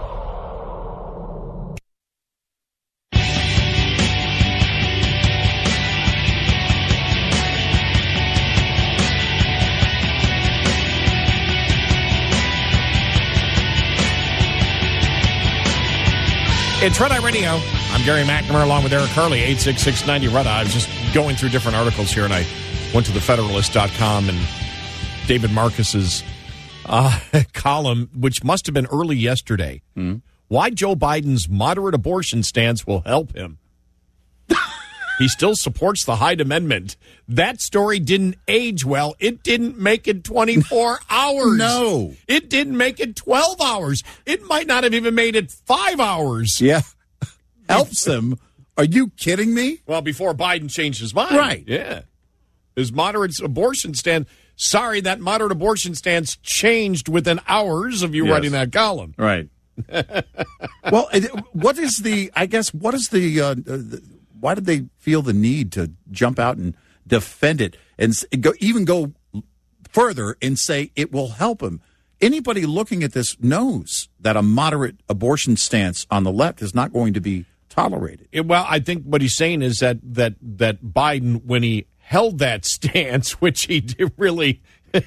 It's Red Eye Radio. I'm Gary McNamara along with Eric Harley, 866-90-RED-EYE. I was just going through different articles here, and I went to thefederalist.com, and David Marcus's column, which must have been early yesterday, why Joe Biden's moderate abortion stance will help him. He still supports the Hyde Amendment. That story didn't age well. It didn't make it 24 hours. No. It didn't make it 12 hours. It might not have even made it 5 hours. Yeah. Helps him. Are you kidding me? Well, before Biden changed his mind. Right. Yeah. His moderate abortion stand. Sorry, that moderate abortion stance changed within hours of you writing that column. Right. Well, what is the why did they feel the need to jump out and defend it and go further and say it will help him? Anybody looking at this knows that a moderate abortion stance on the left is not going to be tolerated. Well, I think what he's saying is that Biden, when he held that stance, which he really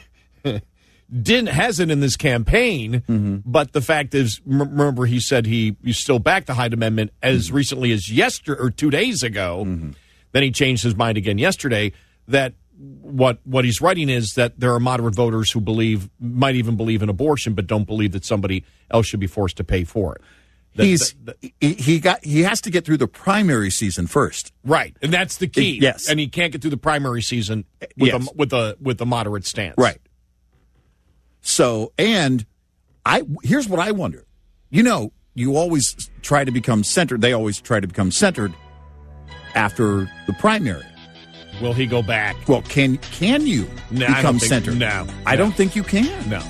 hasn't in this campaign, but the fact is, remember, he said he still backed the Hyde Amendment as recently as 2 days ago. Then he changed his mind again yesterday. That what he's writing is that there are moderate voters who might even believe in abortion, but don't believe that somebody else should be forced to pay for it. He has to get through the primary season first. Right, and that's the key. Yes, and he can't get through the primary season with a moderate stance. Right. So, and here's what I wonder. You always try to become centered. They always try to become centered after the primary. Will he go back? Well, can you become centered? No. I don't think you can. No.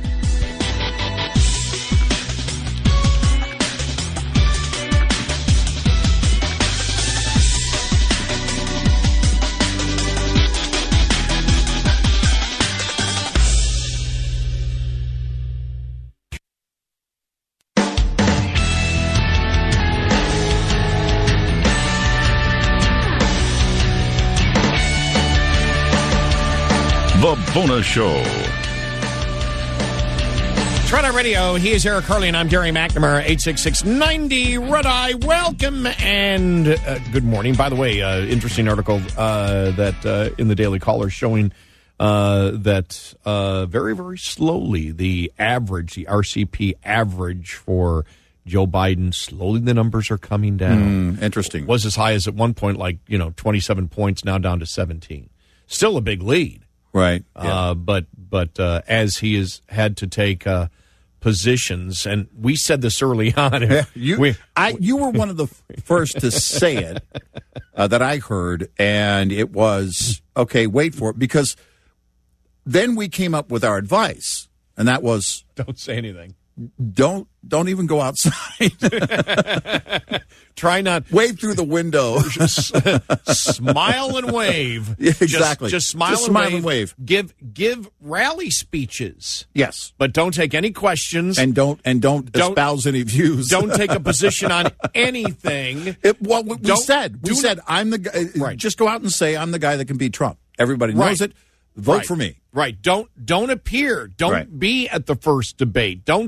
The Bonus Show. Red Eye Radio. He is Eric Harley, and I'm Gary McNamara. 866-90 Red Eye. Welcome and good morning. By the way, interesting article that in the Daily Caller showing that very, very slowly the RCP average for Joe Biden, slowly the numbers are coming down. Interesting. Was as high as at one point, 27 points, now down to 17. Still a big lead. Right. Yeah. But as he has had to take positions, and we said this early on. You were one of the first to say it that I heard, and it was, okay, wait for it, because then we came up with our advice, and that was... Don't say anything. Don't even go outside. Try not. Wave through the window. Smile and wave. Yeah, exactly. Just smile and wave. Give rally speeches. Yes, but don't take any questions and don't espouse any views. Don't take a position on anything. We said I'm the guy. Right. Just go out and say I'm the guy that can beat Trump. Everybody knows it. Vote for me. Right. Don't appear. Don't be at the first debate. Don't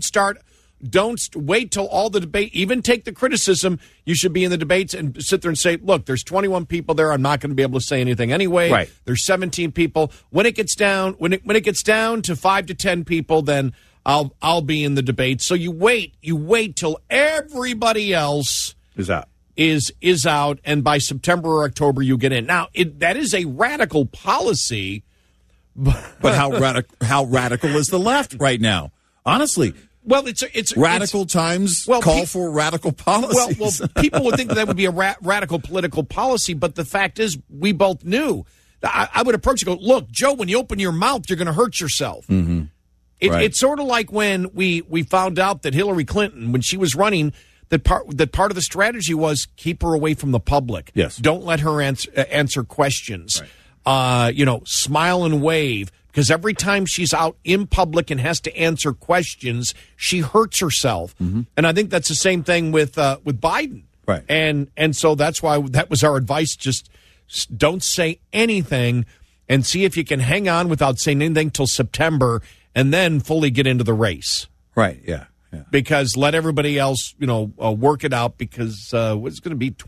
wait till all the debate. Even take the criticism. You should be in the debates and sit there and say, look, there's 21 people there. I'm not going to be able to say anything anyway. Right. There's 17 people. When it gets down to 5 to 10 people, then I'll be in the debate. So you wait till everybody else is out. Is out, and by September or October you get in. Now, that is a radical policy. But how radical is the left right now? Honestly, well, it's radical times call for radical policies. Well, people would think that would be a radical political policy, but the fact is, we both knew. I would approach it and go, look, Joe, when you open your mouth, you're going to hurt yourself. Mm-hmm. It's sort of like when we found out that Hillary Clinton, when she was running, that part of the strategy was keep her away from the public. Yes, don't let her answer questions. Right. Smile and wave, because every time she's out in public and has to answer questions, she hurts herself. Mm-hmm. And I think that's the same thing with Biden. Right. And so that's why that was our advice. Just don't say anything and see if you can hang on without saying anything till September and then fully get into the race. Right. Yeah. Because let everybody else, work it out, because what's going to be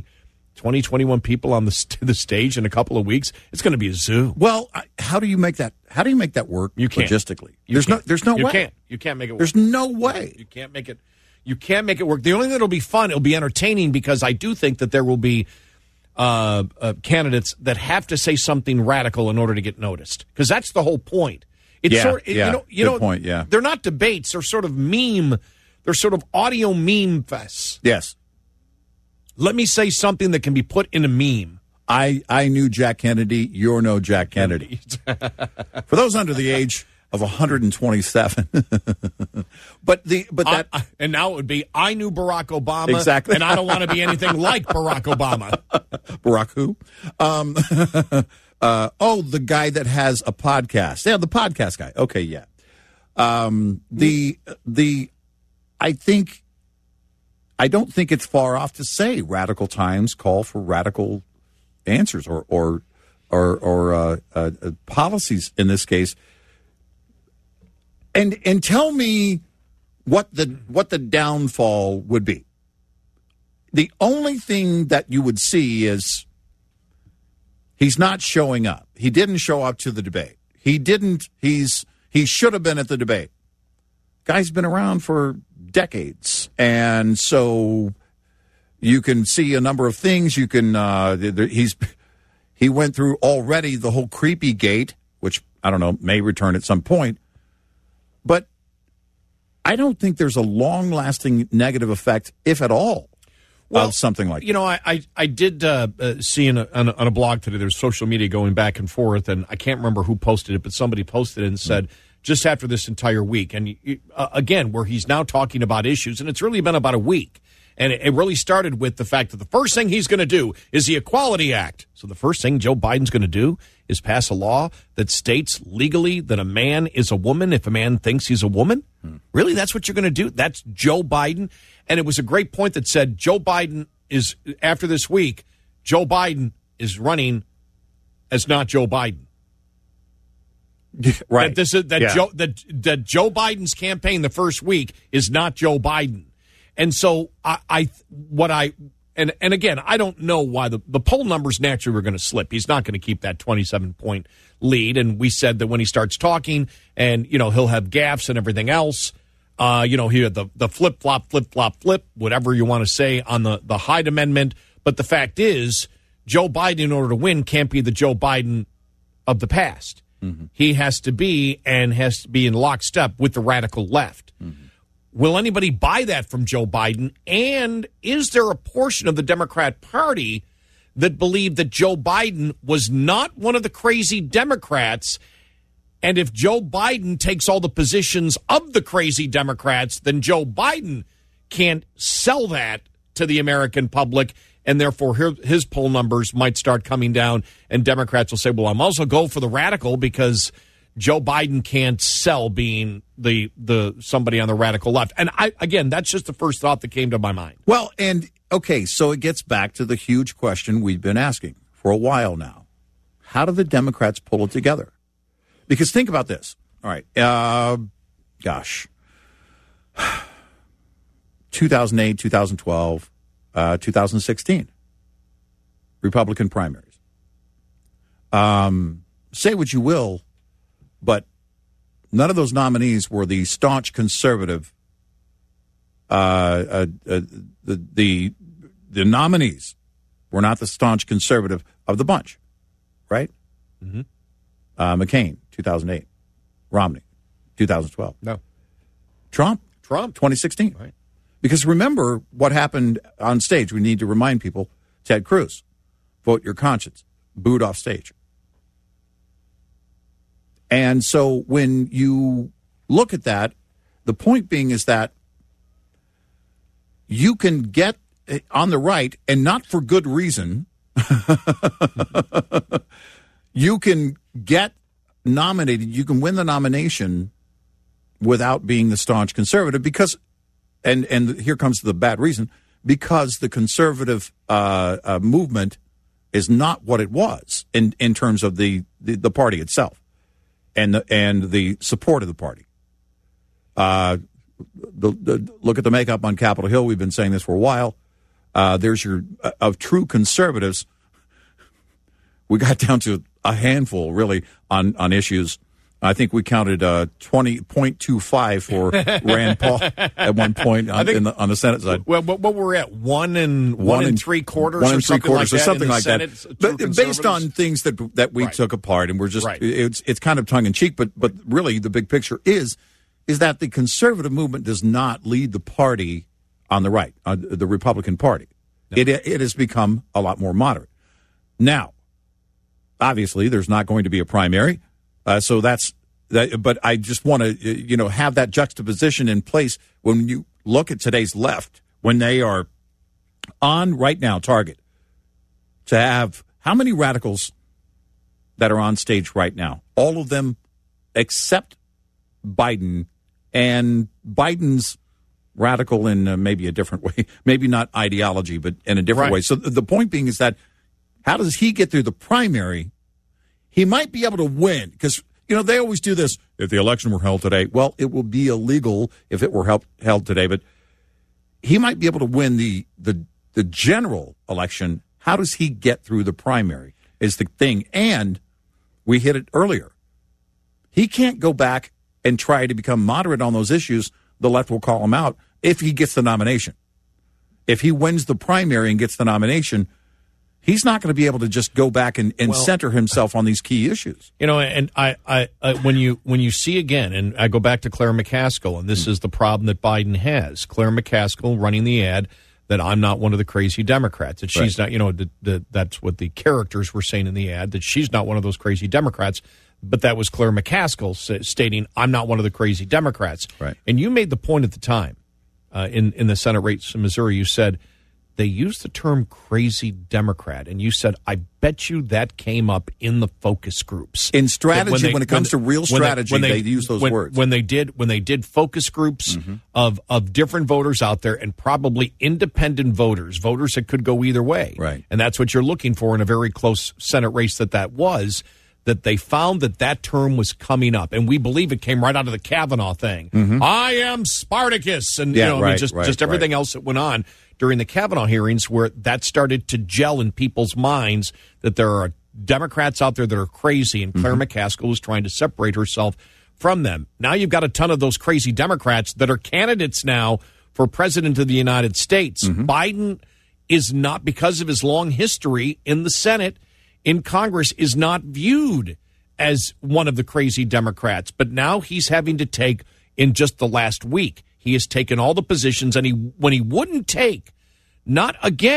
21 people on the stage in a couple of weeks. It's going to be a zoo. Well, how do you make that work logistically? There's no way. You can't make it work. There's no way. You can't make it work. The only thing that'll be fun, it'll be entertaining, because I do think that there will be candidates that have to say something radical in order to get noticed, because that's the whole point. It's good point, yeah. They're not debates. They're sort of meme. They're sort of audio meme fests. Yes. Let me say something that can be put in a meme. I knew Jack Kennedy. You're no Jack Kennedy. For those under the age of 127. And now it would be, I knew Barack Obama. Exactly. And I don't want to be anything like Barack Obama. Barack who? The guy that has a podcast. Yeah, the podcast guy. Okay, yeah. I don't think it's far off to say radical times call for radical answers or policies in this case. And tell me what the downfall would be. The only thing that you would see is he's not showing up. He didn't show up to the debate. He should have been at the debate. Guy's been around for decades. And so you can see a number of things. You can he went through already the whole creepy gate, which I don't know, may return at some point. But I don't think there's a long-lasting negative effect, if at all, of something like that. You know, I did see on a blog today, there's social media going back and forth, and I can't remember who posted it, but somebody posted it and said, just after this entire week, and again, where he's now talking about issues, and it's really been about a week. And it really started with the fact that the first thing he's going to do is the Equality Act. So the first thing Joe Biden's going to do is pass a law that states legally that a man is a woman if a man thinks he's a woman. Really? That's what you're going to do? That's Joe Biden? And it was a great point that said Joe Biden is, after this week, Joe Biden is running as not Joe Biden. Right. That Joe Biden's campaign the first week is not Joe Biden. And so and again, I don't know why the poll numbers naturally were going to slip. He's not going to keep that 27-point lead. And we said that when he starts talking and, you know, he'll have gaffes and everything else, you know, he had the flip-flop, whatever you want to say on the Hyde Amendment. But the fact is, Joe Biden, in order to win, can't be the Joe Biden of the past. Mm-hmm. He has to be in lockstep with the radical left. Mm-hmm. Will anybody buy that from Joe Biden? And is there a portion of the Democrat Party that believe that Joe Biden was not one of the crazy Democrats? And if Joe Biden takes all the positions of the crazy Democrats, then Joe Biden can't sell that to the American public. And therefore, his poll numbers might start coming down. And Democrats will say, well, I'm also go for the radical because Joe Biden can't sell being the somebody on the radical left. And again, that's just the first thought that came to my mind. Well, and okay, so it gets back to the huge question we've been asking for a while now. How do the Democrats pull it together? Because think about this. All right. 2008, 2012, 2016. Republican primaries. Say what you will, but none of those nominees were the staunch conservative. The nominees were not the staunch conservative of the bunch, right? Mm-hmm. McCain, 2008. Romney, 2012. No. Trump, 2016. Right. Because remember what happened on stage. We need to remind people, Ted Cruz, vote your conscience, booed off stage. And so when you look at that, the point being is that you can get on the right, and not for good reason, you can get nominated, you can win the nomination without being the staunch conservative because, and here comes the bad reason, because the conservative movement is not what it was in terms of the party itself. And the support of the party. Look at the makeup on Capitol Hill. We've been saying this for a while. There's of true conservatives. We got down to a handful, really, on issues. I think we counted 20.25 for Rand Paul at one point on the Senate side. Well, what we're at, one and three quarters, or something like that. But based on things that we took apart, and we're just it's kind of tongue in cheek, but really the big picture is that the conservative movement does not lead the party on the right, the Republican Party. No. It has become a lot more moderate. Now, obviously, there's not going to be a primary. So that's that. But I just want to, have that juxtaposition in place when you look at today's left, when they are on right now target to have how many radicals that are on stage right now? All of them except Biden, and Biden's radical in maybe a different way, maybe not ideology, but in a different way. So the point being is that how does he get through the primary? He might be able to win because, they always do this. If the election were held today, well, it will be illegal if it were held today. But he might be able to win the general election. How does he get through the primary is the thing. And we hit it earlier. He can't go back and try to become moderate on those issues. The left will call him out. if he gets the nomination. If he wins the primary and gets the nomination, he's not going to be able to just go back and center himself on these key issues. You know, and I when you see again, and I go back to Claire McCaskill, and this is the problem that Biden has. Claire McCaskill running the ad that I'm not one of the crazy Democrats, that she's not, you know, that's what the characters were saying in the ad, that she's not one of those crazy Democrats. But that was Claire McCaskill stating, I'm not one of the crazy Democrats. Right. And you made the point at the time in the Senate race in Missouri, you said, they used the term crazy Democrat, and you said, I bet you that came up in the focus groups. In strategy, when it comes to real strategy, they use those words. When they did focus groups of different voters out there, and probably independent voters that could go either way. Right. And that's what you're looking for in a very close Senate race that was, that they found that term was coming up. And we believe it came right out of the Kavanaugh thing. I am Spartacus. And just everything else that went on during the Kavanaugh hearings, where that started to gel in people's minds that there are Democrats out there that are crazy, and Claire McCaskill was trying to separate herself from them. Now you've got a ton of those crazy Democrats that are candidates now for president of the United States. Biden is not, because of his long history in the Senate, in Congress, is not viewed as one of the crazy Democrats. But now he's having to take, in just the last week, he has taken all the positions, and when he wouldn't take, not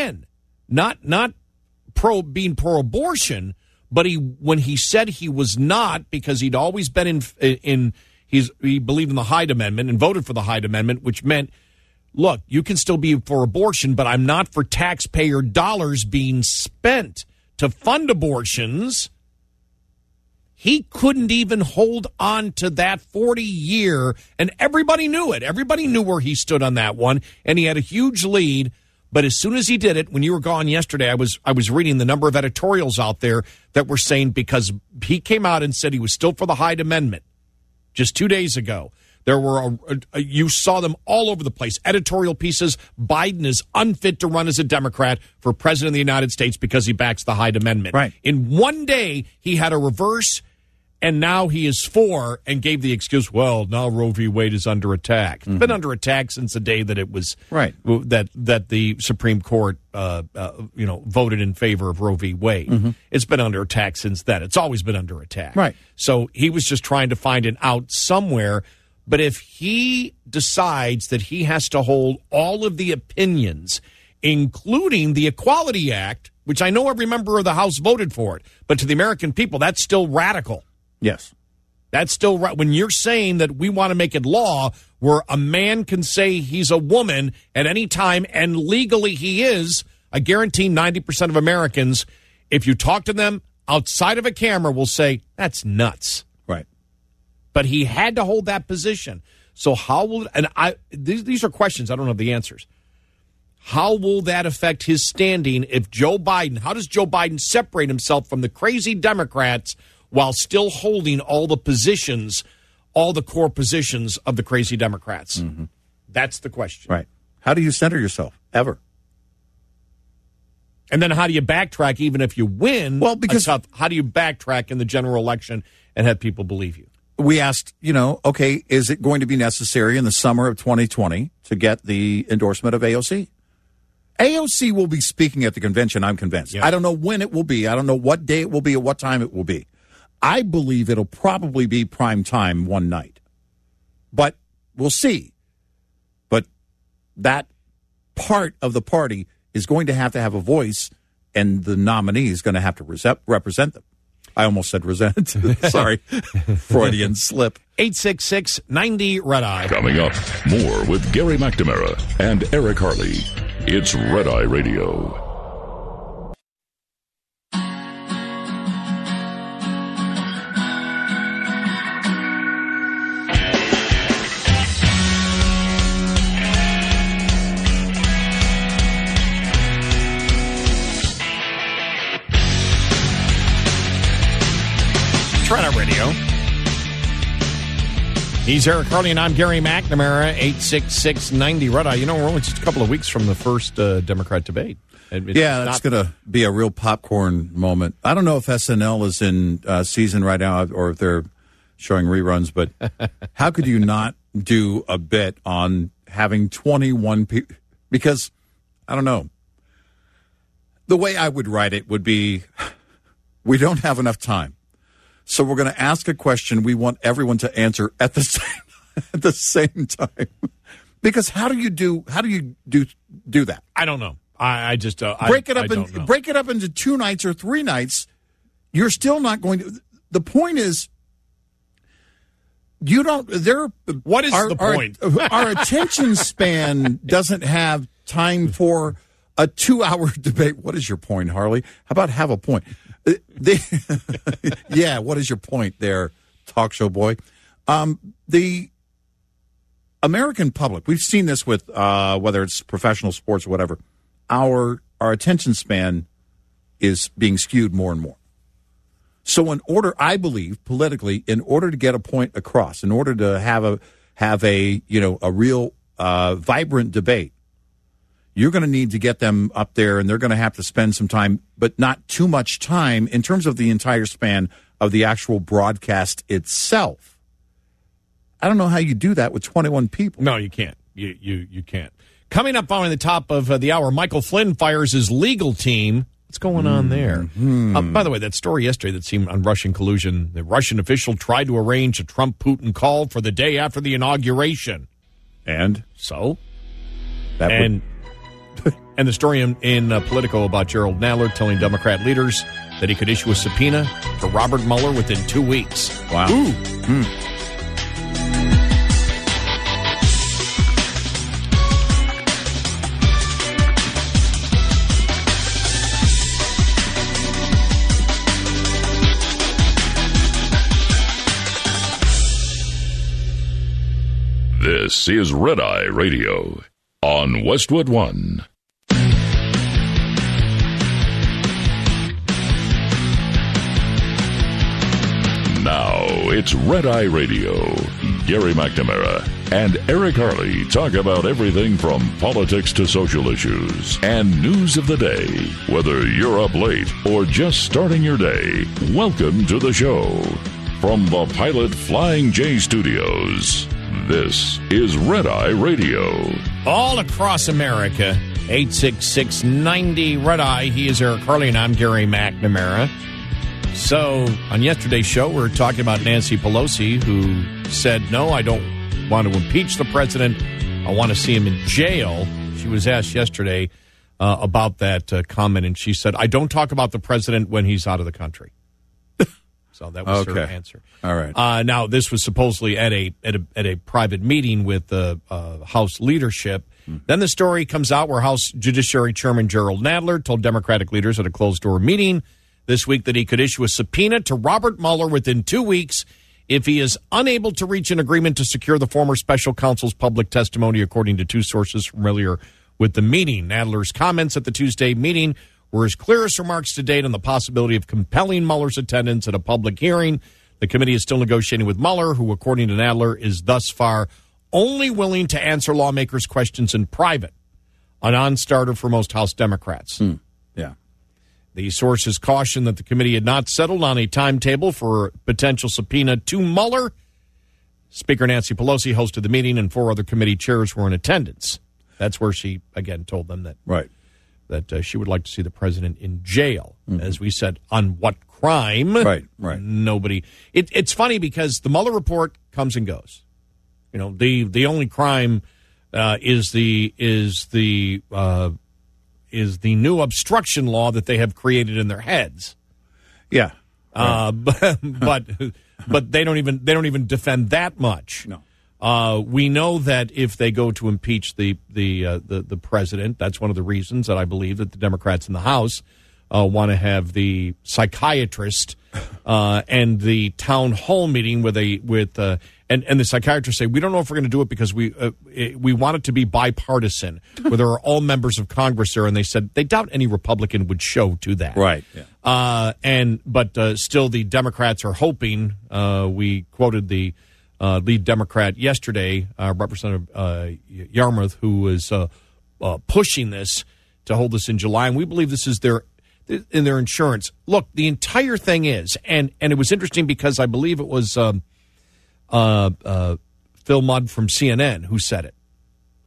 being pro-abortion, but when he said he was not, because he'd always been he believed in the Hyde Amendment and voted for the Hyde Amendment, which meant, look, you can still be for abortion, but I'm not for taxpayer dollars being spent to fund abortions. He couldn't even hold on to that 40-year, and everybody knew it. Everybody knew where he stood on that one, and he had a huge lead. But as soon as he did it, when you were gone yesterday, I was reading the number of editorials out there that were saying, because he came out and said he was still for the Hyde Amendment just 2 days ago. There were you saw them all over the place. Editorial pieces. Biden is unfit to run as a Democrat for president of the United States because he backs the Hyde Amendment. Right. In one day, he had a reverse, and now he is for, and gave the excuse, well, now Roe v. Wade is under attack. It's been under attack since the day that it was that the Supreme Court voted in favor of Roe v. Wade. It's been under attack since then. It's always been under attack. Right. So he was just trying to find an out somewhere. But if he decides that he has to hold all of the opinions, including the Equality Act, which I know every member of the House voted for it, but to the American people, that's still radical. Yes. That's still right. When you're saying that we want to make it law where a man can say he's a woman at any time, and legally he is, I guarantee 90% of Americans, if you talk to them outside of a camera, will say, that's nuts. Right. But he had to hold that position. So how will, and these are questions, I don't have the answers. How will that affect his standing if how does Joe Biden separate himself from the crazy Democrats while still holding all the positions, all the core positions of the crazy Democrats? That's the question. Right. How do you center yourself, ever? And then how do you backtrack even if you win? Well, because how do you backtrack in the general election and have people believe you? We asked, okay, is it going to be necessary in the summer of 2020 to get the endorsement of AOC? AOC will be speaking at the convention, I'm convinced. Yeah. I don't know when it will be. I don't know what day it will be or what time it will be. I believe it'll probably be prime time one night. But we'll see. But that part of the party is going to have a voice, and the nominee is going to have to represent them. I almost said resent. Sorry. Freudian slip. 866-90-RED-EYE. Coming up, more with Gary McNamara and Eric Harley. It's Red Eye Radio. Radio. He's Eric Harley, and I'm Gary McNamara. 866-90-RED-EYE. We're only just a couple of weeks from the first Democrat debate. That's going to be a real popcorn moment. I don't know if SNL is in season right now or if they're showing reruns, but how could you not do a bit on having 21 people, because, I don't know, the way I would write it would be, we don't have enough time. So we're going to ask a question we want everyone to answer at the same time. Because how do you do that? I don't know. I just break it up into 2 nights or 3 nights. You're still not going to. The point is, you don't. What is the point? Our attention span doesn't have time for a 2-hour debate. What is your point, Harley? How about have a point? Yeah, what is your point there, talk show boy? The American public, we've seen this with whether it's professional sports or whatever, our attention span is being skewed more and more. So in order, I believe, politically, in order to get a point across, in order to have a real vibrant debate, you're going to need to get them up there, and they're going to have to spend some time, but not too much time in terms of the entire span of the actual broadcast itself. I don't know how you do that with 21 people. No, you can't. You can't. Coming up following the top of the hour, Michael Flynn fires his legal team. What's going on there? By the way, that story yesterday that seemed on Russian collusion, the Russian official tried to arrange a Trump-Putin call for the day after the inauguration. And? So? And the story in Politico about Gerald Nadler telling Democrat leaders that he could issue a subpoena for Robert Mueller within 2 weeks. Wow. Ooh. This is Red Eye Radio on Westwood One. Now it's Red Eye Radio. Gary McNamara and Eric Harley talk about everything from politics to social issues and news of the day. Whether you're up late or just starting your day, welcome to the show. From the Pilot Flying J Studios, this is Red Eye Radio. All across America, 866-90 Red Eye. He is Eric Harley, and I'm Gary McNamara. So, on yesterday's show, we were talking about Nancy Pelosi, who said, no, I don't want to impeach the president. I want to see him in jail. She was asked yesterday about that comment, and she said, I don't talk about the president when he's out of the country. So that was her answer. All right. Now, this was supposedly at a private meeting with the House leadership. Then the story comes out where House Judiciary Chairman Gerald Nadler told Democratic leaders at a closed-door meeting this week that he could issue a subpoena to Robert Mueller within 2 weeks if he is unable to reach an agreement to secure the former special counsel's public testimony, according to 2 sources familiar with the meeting. Nadler's comments at the Tuesday meeting were his clearest remarks to date on the possibility of compelling Mueller's attendance at a public hearing. The committee is still negotiating with Mueller, who, according to Nadler, is thus far only willing to answer lawmakers' questions in private, a non-starter for most House Democrats. Yeah. The sources cautioned that the committee had not settled on a timetable for a potential subpoena to Mueller. Speaker Nancy Pelosi hosted the meeting, and 4 other committee chairs were in attendance. That's where she, again, told them that that she would like to see the president in jail. As we said, on what crime? Right. Nobody. It's funny because the Mueller report comes and goes. You know, the only crime is the new obstruction law that they have created in their heads. Yeah. But they don't even defend that much. No. We know that if they go to impeach the president, that's one of the reasons that I believe that the Democrats in the House want to have the psychiatrist and the town hall meeting and the psychiatrists say, we don't know if we're going to do it because we want it to be bipartisan, where there are all members of Congress there, and they said they doubt any Republican would show to that. Right. Yeah. But still, the Democrats are hoping. We quoted the lead Democrat yesterday, Representative Yarmuth, who was pushing this to hold this in July, and we believe this is their insurance. Look, the entire thing is, and it was interesting because I believe it was Phil Mudd from CNN who said it.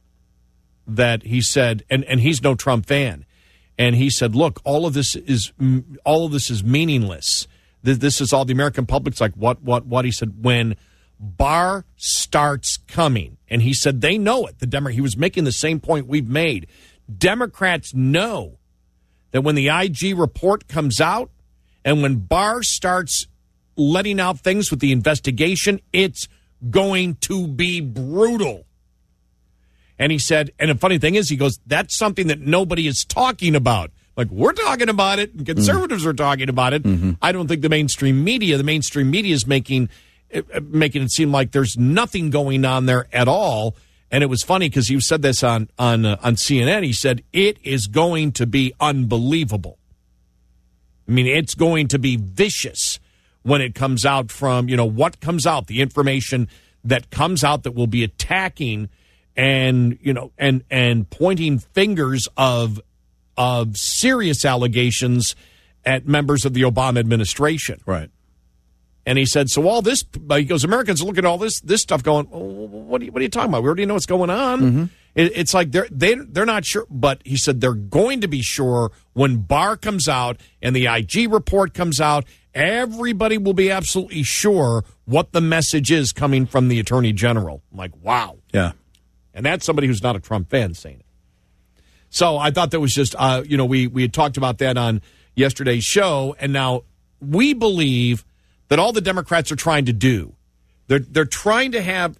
that he said, and he's no Trump fan, and he said, look, all of this is meaningless. This is all the American public's like, what? He said, when Barr starts coming, and he said they know it. He was making the same point we've made. Democrats know that when the IG report comes out and when Barr starts letting out things with the investigation, it's going to be brutal. And he said, and the funny thing is, he goes, that's something that nobody is talking about. Like, we're talking about it, and conservatives are talking about it. Mm-hmm. I don't think the mainstream media is making it seem like there's nothing going on there at all. And it was funny because he said this on CNN. He said, it is going to be unbelievable. I mean, it's going to be vicious when it comes out from, what comes out, the information that comes out that will be attacking and pointing fingers of serious allegations at members of the Obama administration. Right. And he said, so all this, he goes, Americans look at all this stuff going, what are you talking about? We already know what's going on. Mm-hmm. It's like they're not sure. But he said they're going to be sure when Barr comes out and the IG report comes out. Everybody will be absolutely sure what the message is coming from the Attorney General. I'm like, wow. Yeah. And that's somebody who's not a Trump fan saying it. So I thought that was just, we had talked about that on yesterday's show. And now we believe that all the Democrats are trying to do, they're trying to have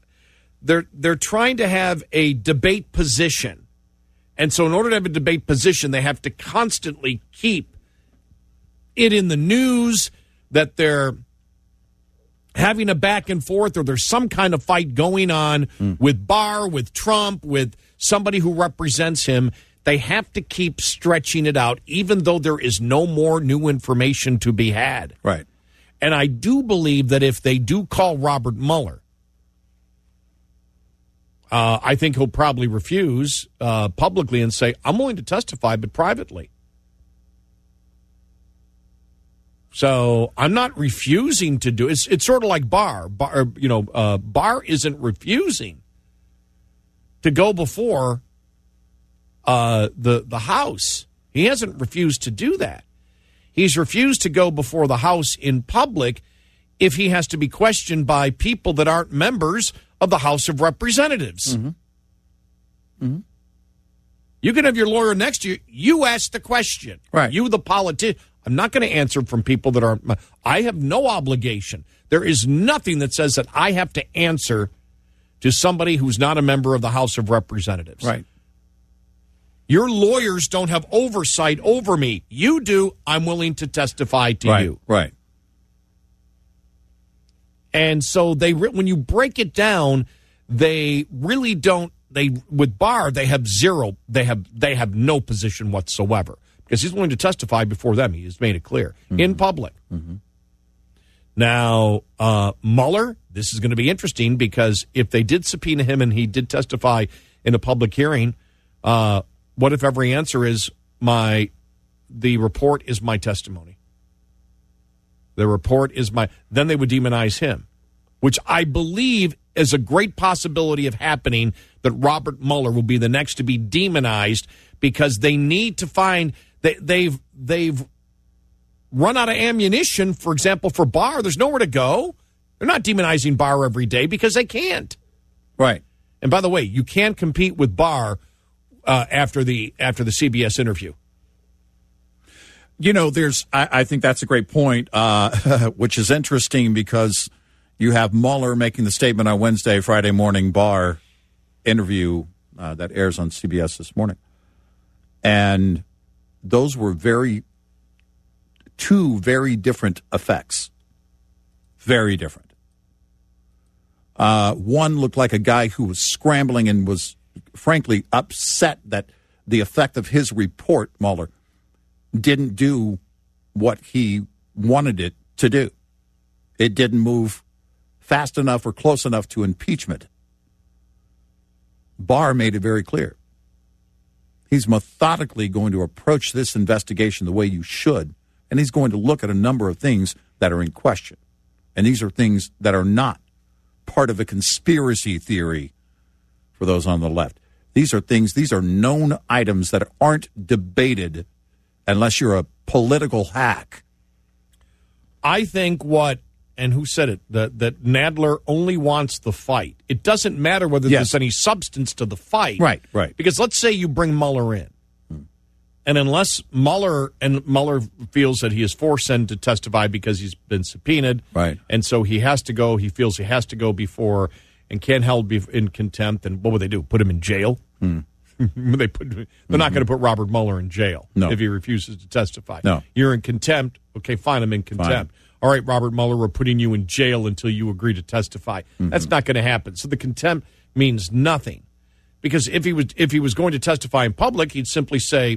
a debate position. And so in order to have a debate position, they have to constantly keep it in the news that they're having a back and forth or there's some kind of fight going on with Barr, with Trump, with somebody who represents him. They have to keep stretching it out, even though there is no more new information to be had. Right. And I do believe that if they do call Robert Mueller, I think he'll probably refuse publicly and say, I'm willing to testify, but privately. So I'm not refusing to do it. It's sort of like Barr. Barr isn't refusing to go before the House. He hasn't refused to do that. He's refused to go before the House in public if he has to be questioned by people that aren't members of the House of Representatives. Mm-hmm. Mm-hmm. You can have your lawyer next to you. You ask the question. Right. You, the politician. I'm not going to answer from people that aren't. I have no obligation. There is nothing that says that I have to answer to somebody who's not a member of the House of Representatives. Right. Your lawyers don't have oversight over me. You do. I'm willing to testify to you. Right. And so when you break it down, they really don't. With Barr, they have zero. They have no position whatsoever because he's willing to testify before them. He has made it clear in public. Mm-hmm. Now, Mueller, this is going to be interesting because if they did subpoena him and he did testify in a public hearing, what if every answer is the report is my testimony? The report is then they would demonize him, which I believe is a great possibility of happening, that Robert Mueller will be the next to be demonized because they need to find they've run out of ammunition. For example, for Barr, there's nowhere to go. They're not demonizing Barr every day because they can't. Right. And by the way, you can't compete with Barr after the CBS interview. I think that's a great point, which is interesting because you have Mueller making the statement on Wednesday, Friday morning, Barr interview that airs on CBS this morning. And those were two very different effects. Very different. One looked like a guy who was scrambling and was, frankly, upset that the effect of his report, Mueller, didn't do what he wanted it to do. It didn't move fast enough or close enough to impeachment. Barr made it very clear. He's methodically going to approach this investigation the way you should, and he's going to look at a number of things that are in question. And these are things that are not part of a conspiracy theory for those on the left. These are known items that aren't debated unless you're a political hack. I think and who said it, that Nadler only wants the fight. It doesn't matter whether there's any substance to the fight. Right. Because let's say you bring Mueller in. And unless Mueller feels that he is forced to testify because he's been subpoenaed, right, and so he has to go, he feels he has to go before and can't held in contempt, and what would they do? Put him in jail? They're not going to put Robert Mueller in jail if he refuses to testify. No. You're in contempt. Okay, fine, I'm in contempt. Fine. All right, Robert Mueller, we're putting you in jail until you agree to testify. That's not going to happen. So the contempt means nothing. Because if he was going to testify in public, he'd simply say,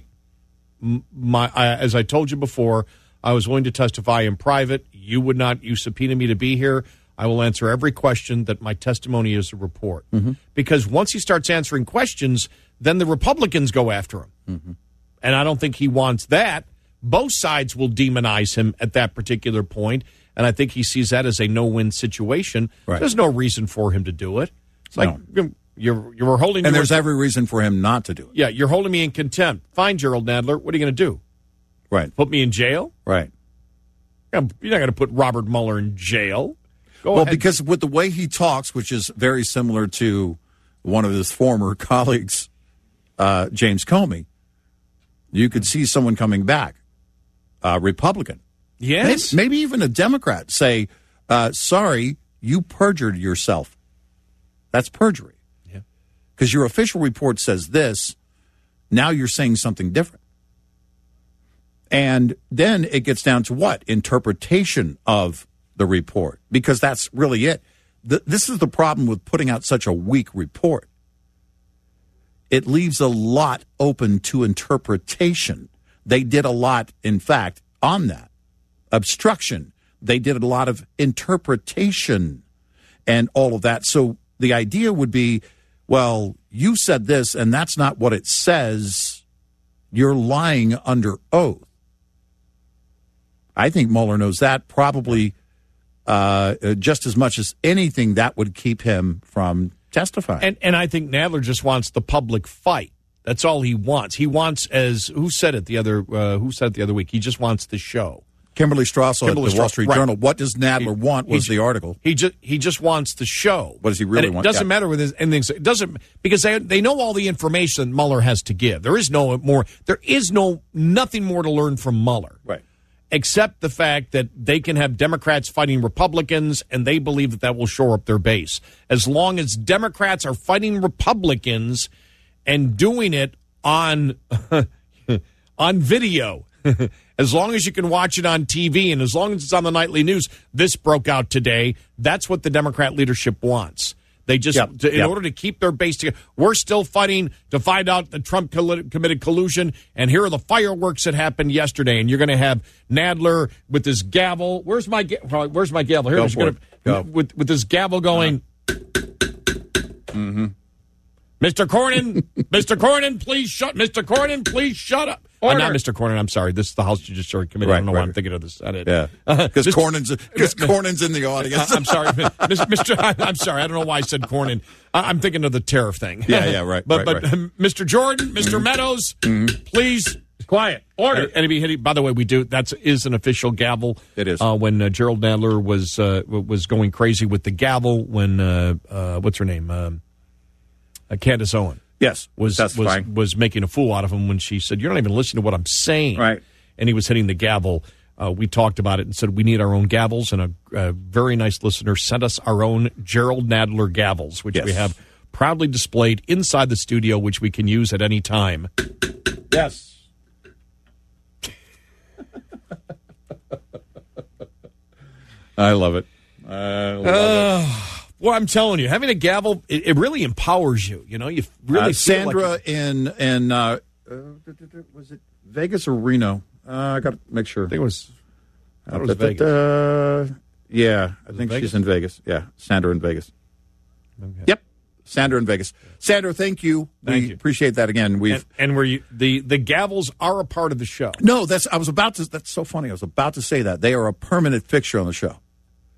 as I told you before, I was willing to testify in private. You subpoena me to be here. I will answer every question that my testimony is a report. Because once he starts answering questions, then the Republicans go after him. And I don't think he wants that. Both sides will demonize him at that particular point, and I think he sees that as a no-win situation. Right. There's no reason for him to do it. It's like you're holding me. And there's every reason for him not to do it. Yeah, you're holding me in contempt. Fine, Gerald Nadler. What are you going to do? Right. Put me in jail? Right. You're not going to put Robert Mueller in jail. Go ahead. Because with the way he talks, which is very similar to one of his former colleagues, James Comey, you could see someone coming back, Republican. Yes. Maybe even a Democrat say, sorry, you perjured yourself. That's perjury. Because your official report says this, now you're saying something different. And then it gets down to what? Interpretation of the report, because that's really it. This is the problem with putting out such a weak report. It leaves a lot open to interpretation. They did a lot, in fact, on that. Obstruction. They did a lot of interpretation and all of that. So the idea would be, well, you said this, and that's not what it says. You're lying under oath. I think Mueller knows that probably just as much as anything that would keep him from testifying. And I think Nadler just wants the public fight. That's all he wants. He wants, who said it the other week? He just wants the show. Kimberly Strassel at the Wall Street Journal. What does Nadler want was the article. He just wants the show. What does he really want? It doesn't matter with anything. It doesn't, because they know all the information Mueller has to give. There is nothing more to learn from Mueller. Right. Except the fact that they can have Democrats fighting Republicans, and they believe that will shore up their base. As long as Democrats are fighting Republicans and doing it on video, as long as you can watch it on TV and as long as it's on the nightly news, this broke out today. That's what the Democrat leadership wants. They just, in order to keep their base together, we're still fighting to find out that Trump committed collusion, and here are the fireworks that happened yesterday. And you're going to have Nadler with his gavel. Where's my gavel? Here, with his gavel going. Mr. Cornyn, please shut. Mr. Cornyn, please shut up. Not Mr. Cornyn. I'm sorry. This is the House Judiciary Committee. I don't know why I'm thinking of the Senate. Yeah, because Cornyn's in the audience. I'm sorry, Mr. I'm sorry. I don't know why I said Cornyn. I'm thinking of the tariff thing. Yeah, right. But Mr. Jordan, Mr. Meadows, please. Quiet. Order. By the way, that is an official gavel. It is. When Gerald Nadler was going crazy with the gavel when what's her name? Candace Owen. Yes, was making a fool out of him when she said, "You're not even listening to what I'm saying." Right. And he was hitting the gavel. We talked about it and said we need our own gavels, and a very nice listener sent us our own Gerald Nadler gavels, which we have proudly displayed inside the studio, which we can use at any time. Yes. I love it. Well, I'm telling you, having a gavel, it really empowers you. You know, you really Sandra in was it Vegas or Reno? I got to make sure. I think it was Vegas. Yeah, I think she's in Vegas. Yeah, Sandra in Vegas. Okay. Yep, Sandra in Vegas. Sandra, thank you. Thank you. Appreciate that again. And were you the gavels are a part of the show? No, that's so funny. I was about to say that they are a permanent fixture on the show,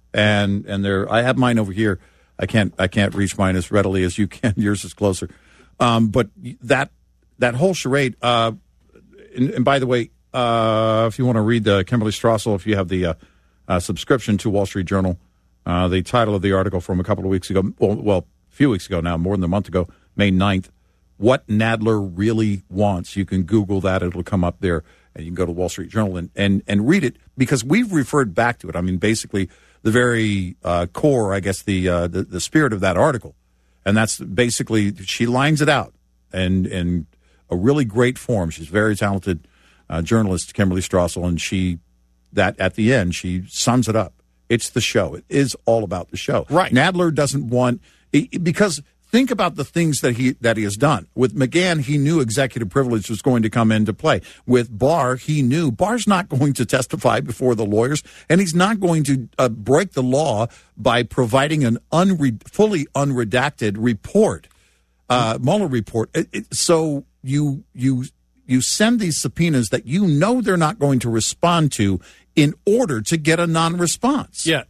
and I have mine over here. I can't reach mine as readily as you can. Yours is closer. But that whole charade. And by the way, if you want to read Kimberly Strassel, if you have the subscription to Wall Street Journal, the title of the article from a couple of weeks ago, well, a few weeks ago now, more than a month ago, May 9th, What Nadler Really Wants. You can Google that. It'll come up there, and you can go to Wall Street Journal and read it, because we've referred back to it. I mean, basically, the very core, I guess, the spirit of that article. And that's basically, she lines it out in a really great form. She's a very talented journalist, Kimberly Strassel, and that at the end, she sums it up. It's the show. It is all about the show. Right. Nadler doesn't want, because think about the things that he has done. With McGahn, he knew executive privilege was going to come into play. With Barr, he knew Barr's not going to testify before the lawyers, and he's not going to break the law by providing an fully unredacted report, Mueller report. So you send these subpoenas that you know they're not going to respond to in order to get a non-response. Yeah,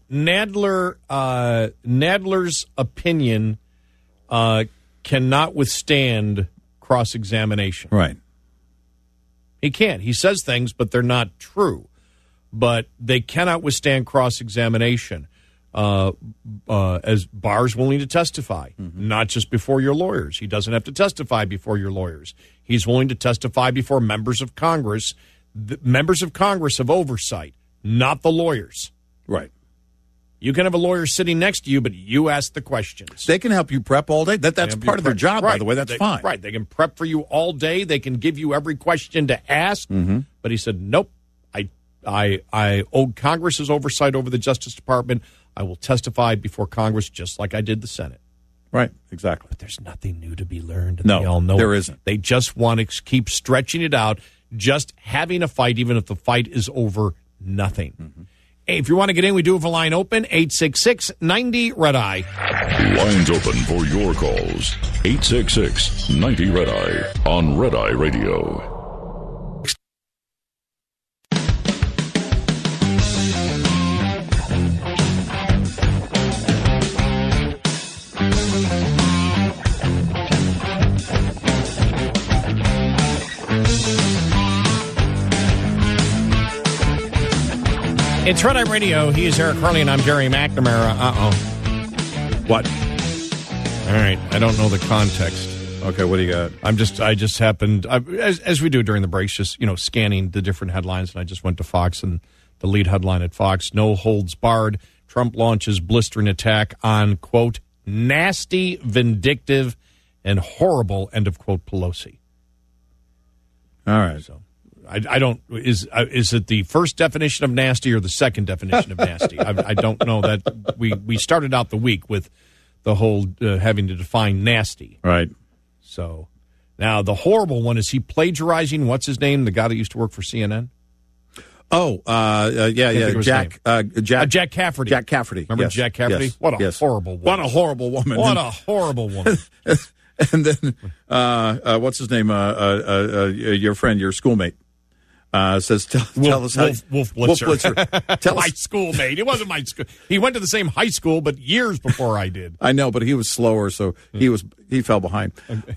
Nadler's opinion cannot withstand cross-examination. Right. He can't. He says things, but they're not true. But they cannot withstand cross-examination. As Barr's willing to testify, not just before your lawyers. He doesn't have to testify before your lawyers. He's willing to testify before members of Congress. The members of Congress have oversight, not the lawyers. Right. You can have a lawyer sitting next to you, but you ask the questions. They can help you prep all day. That's part of their job, by the way. That's fine. Right. They can prep for you all day. They can give you every question to ask. But he said, nope, I owe Congress's oversight over the Justice Department. I will testify before Congress just like I did the Senate. Right, exactly. But there's nothing new to be learned. And no, they all know there isn't. They just want to keep stretching it out, just having a fight, even if the fight is over nothing. Hey, if you want to get in, we do have a line open, 866-90-RED-EYE. Lines open for your calls, 866-90-RED-EYE on Red Eye Radio. It's Red Eye Radio. He is Eric Harley, and I'm Jerry McNamara. What? All right. I don't know the context. Okay, what do you got? I just happened, as we do during the breaks, just, scanning the different headlines, and I just went to Fox, and the lead headline at Fox, no holds barred. Trump launches blistering attack on, quote, nasty, vindictive, and horrible, end of quote, Pelosi. All right. So I don't, is it the first definition of nasty or the second definition of nasty? I don't know. That we started out the week with the whole having to define nasty. Right. So now the horrible one, is he plagiarizing, what's his name, the guy that used to work for CNN? Oh, Jack Cafferty. Jack Cafferty. Remember yes. Jack Cafferty? Yes. What a horrible woman. What a horrible woman. What a horrible woman. And then, what's his name? Your friend, your schoolmate. Says, tell us how... Wolf Blitzer. Tell my us. schoolmate. He wasn't my school. He went to the same high school, but years before I did. I know, but he was slower, so he fell behind.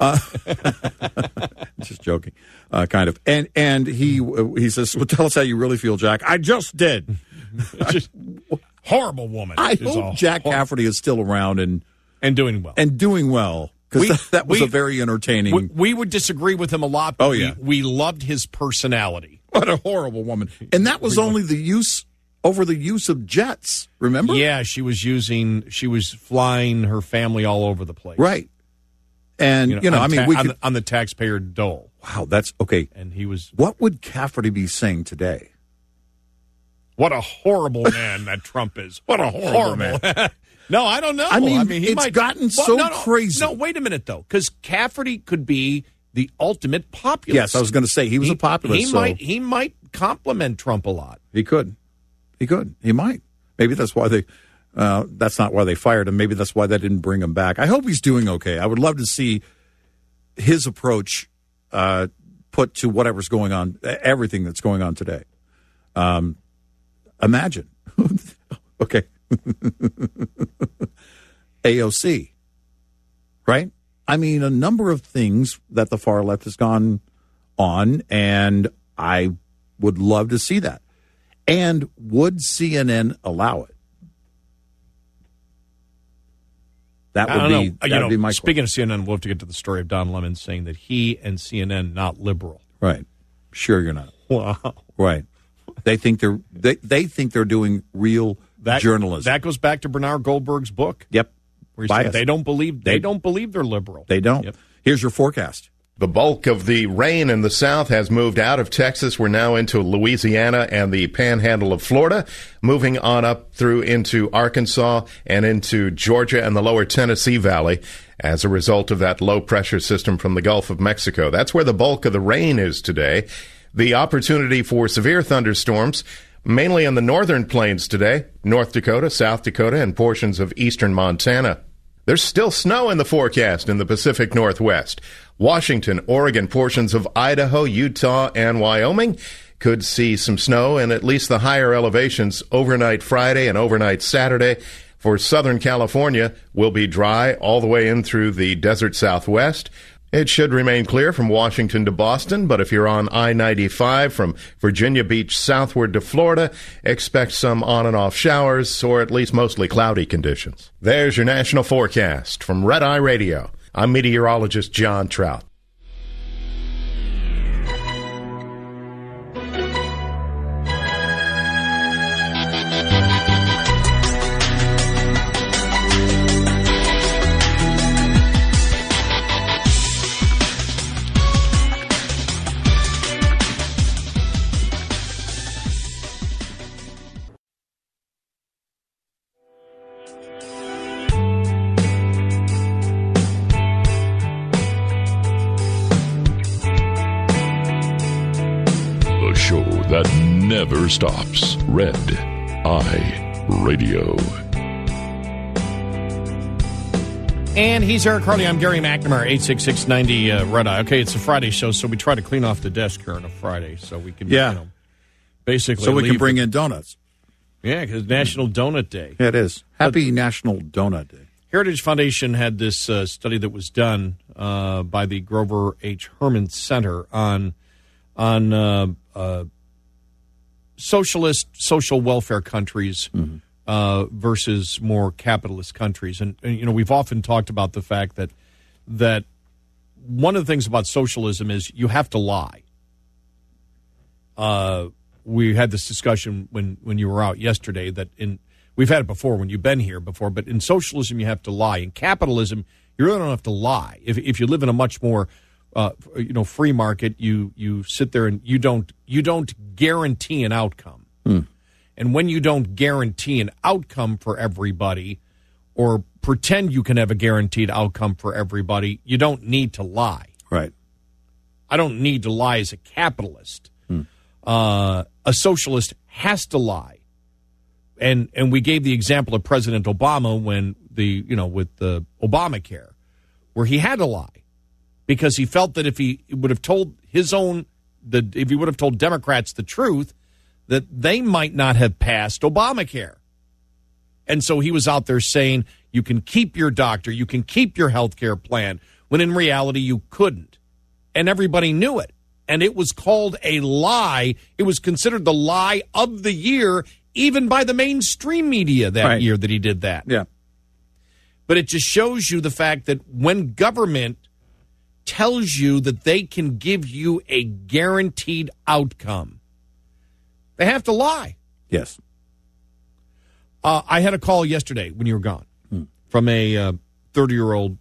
Just joking, kind of. And he says, well, tell us how you really feel, Jack. I just did. Just horrible woman. I hope Jack Cafferty is still around and doing well. And doing well. Because that was a very entertaining... We would disagree with him a lot, but we loved his personality. What a horrible woman. And that was only the use of jets, remember? Yeah, she was flying her family all over the place. Right. And, on the taxpayer dole. Wow, that's... Okay. And he was... What would Cafferty be saying today? What a horrible man that Trump is. What a horrible man. No, I don't know. I mean he might gotten crazy. No, wait a minute, though, because Cafferty could be the ultimate populist. Yes, I was going to say he was a populist. He might compliment Trump a lot. He could. He might. Maybe that's why that's not why they fired him. Maybe that's why they didn't bring him back. I hope he's doing okay. I would love to see his approach put to whatever's going on, everything that's going on today. Imagine. Okay. AOC, right? I mean, a number of things that the far left has gone on, and I would love to see that. And would CNN allow it? That would be my speaking question. Of CNN, we'll have to get to the story of Don Lemon saying that he and CNN not liberal. Right. Sure, you're not. Wow. Right. They think they're doing real journalism. That goes back to Bernard Goldberg's book. Yep. Where he said they don't believe they're liberal. They don't. Yep. Here's your forecast. The bulk of the rain in the south has moved out of Texas. We're now into Louisiana and the panhandle of Florida, moving on up through into Arkansas and into Georgia and the lower Tennessee Valley as a result of that low pressure system from the Gulf of Mexico. That's where the bulk of the rain is today. The opportunity for severe thunderstorms, mainly in the northern plains today, North Dakota, South Dakota, and portions of eastern Montana. There's still snow in the forecast in the Pacific Northwest. Washington, Oregon, portions of Idaho, Utah, and Wyoming could see some snow in at least the higher elevations overnight Friday and overnight Saturday. For Southern California, will be dry all the way in through the desert Southwest. It should remain clear from Washington to Boston, but if you're on I-95 from Virginia Beach southward to Florida, expect some on and off showers or at least mostly cloudy conditions. There's your national forecast from Red Eye Radio. I'm meteorologist John Trout. That never stops. Red Eye Radio. And he's Eric Harley. I'm Gary McNamara, 86690 Red Eye. Okay, it's a Friday show, so we try to clean off the desk here on a Friday so we can, basically so we can bring in donuts. Yeah, because it's National Donut Day. Yeah, it is. Happy National Donut Day. Heritage Foundation had this study that was done by the Grover H. Herman Center on socialist social welfare countries versus more capitalist countries. And we've often talked about the fact that one of the things about socialism is you have to lie. We had this discussion when you were out yesterday we've had it before when you've been here before, but in socialism you have to lie. In capitalism, you really don't have to lie. If you live in a much more free market, you sit there and you don't guarantee an outcome. And when you don't guarantee an outcome for everybody or pretend you can have a guaranteed outcome for everybody, you don't need to lie. Right. I don't need to lie as a capitalist. A socialist has to lie. And we gave the example of President Obama when with the Obamacare, where he had to lie. Because he felt that if he would have told if he would have told Democrats the truth, that they might not have passed Obamacare. And so he was out there saying, you can keep your doctor, you can keep your health care plan, when in reality you couldn't. And everybody knew it. And it was called a lie. It was considered the lie of the year, even by the mainstream media that year that he did that. Yeah. But it just shows you the fact that when government tells you that they can give you a guaranteed outcome, they have to lie. Yes. I had a call yesterday when you were gone from a 30-year-old.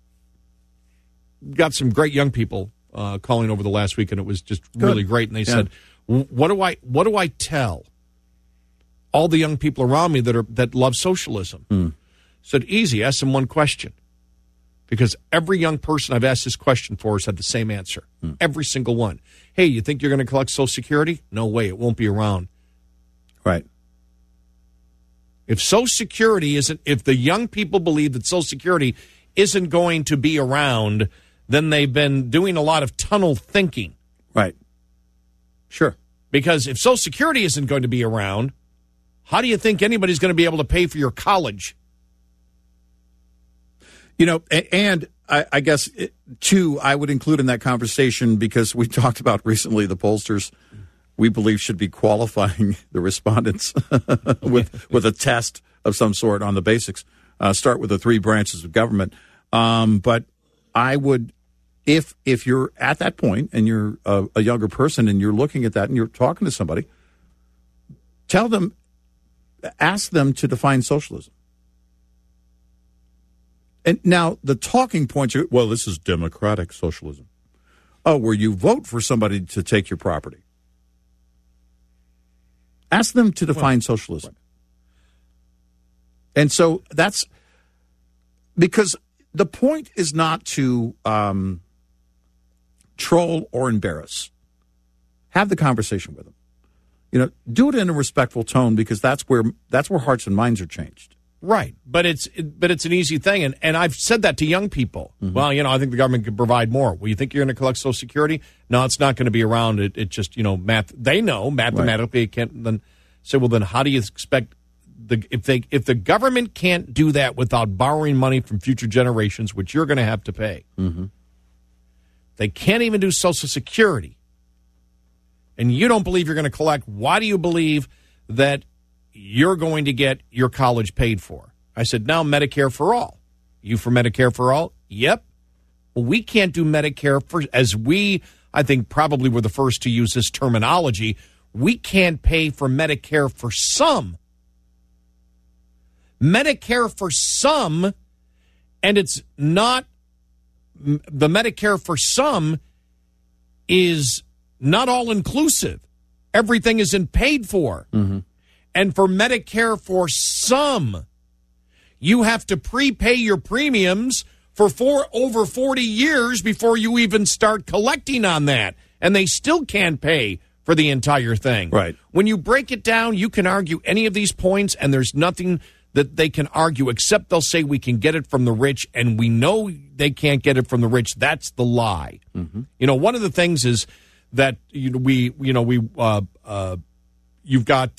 Got some great young people calling over the last week, and it was just really great. And they said, "What do I tell all the young people around me that love socialism?" Said, easy. Ask them one question. Because every young person I've asked this question for has had the same answer. Every single one. Hey, you think you're going to collect Social Security? No way. It won't be around. Right. If Social Security if the young people believe that Social Security isn't going to be around, then they've been doing a lot of tunnel thinking. Right. Sure. Because if Social Security isn't going to be around, how do you think anybody's going to be able to pay for your college? And I guess, two, I would include in that conversation, because we talked about recently the pollsters we believe should be qualifying the respondents with a test of some sort on the basics. Start with the three branches of government. But I would, if you're at that point and you're a younger person and you're looking at that and you're talking to somebody, ask them to define socialism. And now the talking points are, well, this is democratic socialism. Oh, where you vote for somebody to take your property. Ask them to define socialism. And so that's because the point is not to troll or embarrass. Have the conversation with them. Do it in a respectful tone, because that's where hearts and minds are changed. Right, but it's an easy thing, and I've said that to young people. Mm-hmm. Well, I think the government could provide more. Well, you think you're going to collect Social Security? No, it's not going to be around. It just math. They know mathematically it can't. Then say, well, then how do you expect if the government can't do that without borrowing money from future generations, which you're going to have to pay? Mm-hmm. They can't even do Social Security, and you don't believe you're going to collect. Why do you believe that you're going to get your college paid for? I said, now Medicare for all. You for Medicare for all? Yep. Well, we can't do Medicare for, as we, I think, probably were the first to use this terminology, we can't pay for Medicare for some. Medicare for some, and it's not, the Medicare for some is not all inclusive. Everything isn't paid for. Mm-hmm. And for Medicare for some, you have to prepay your premiums for over 40 years before you even start collecting on that. And they still can't pay for the entire thing. Right. When you break it down, you can argue any of these points, and there's nothing that they can argue except they'll say we can get it from the rich, and we know they can't get it from the rich. That's the lie. Mm-hmm. One of the things is that you've got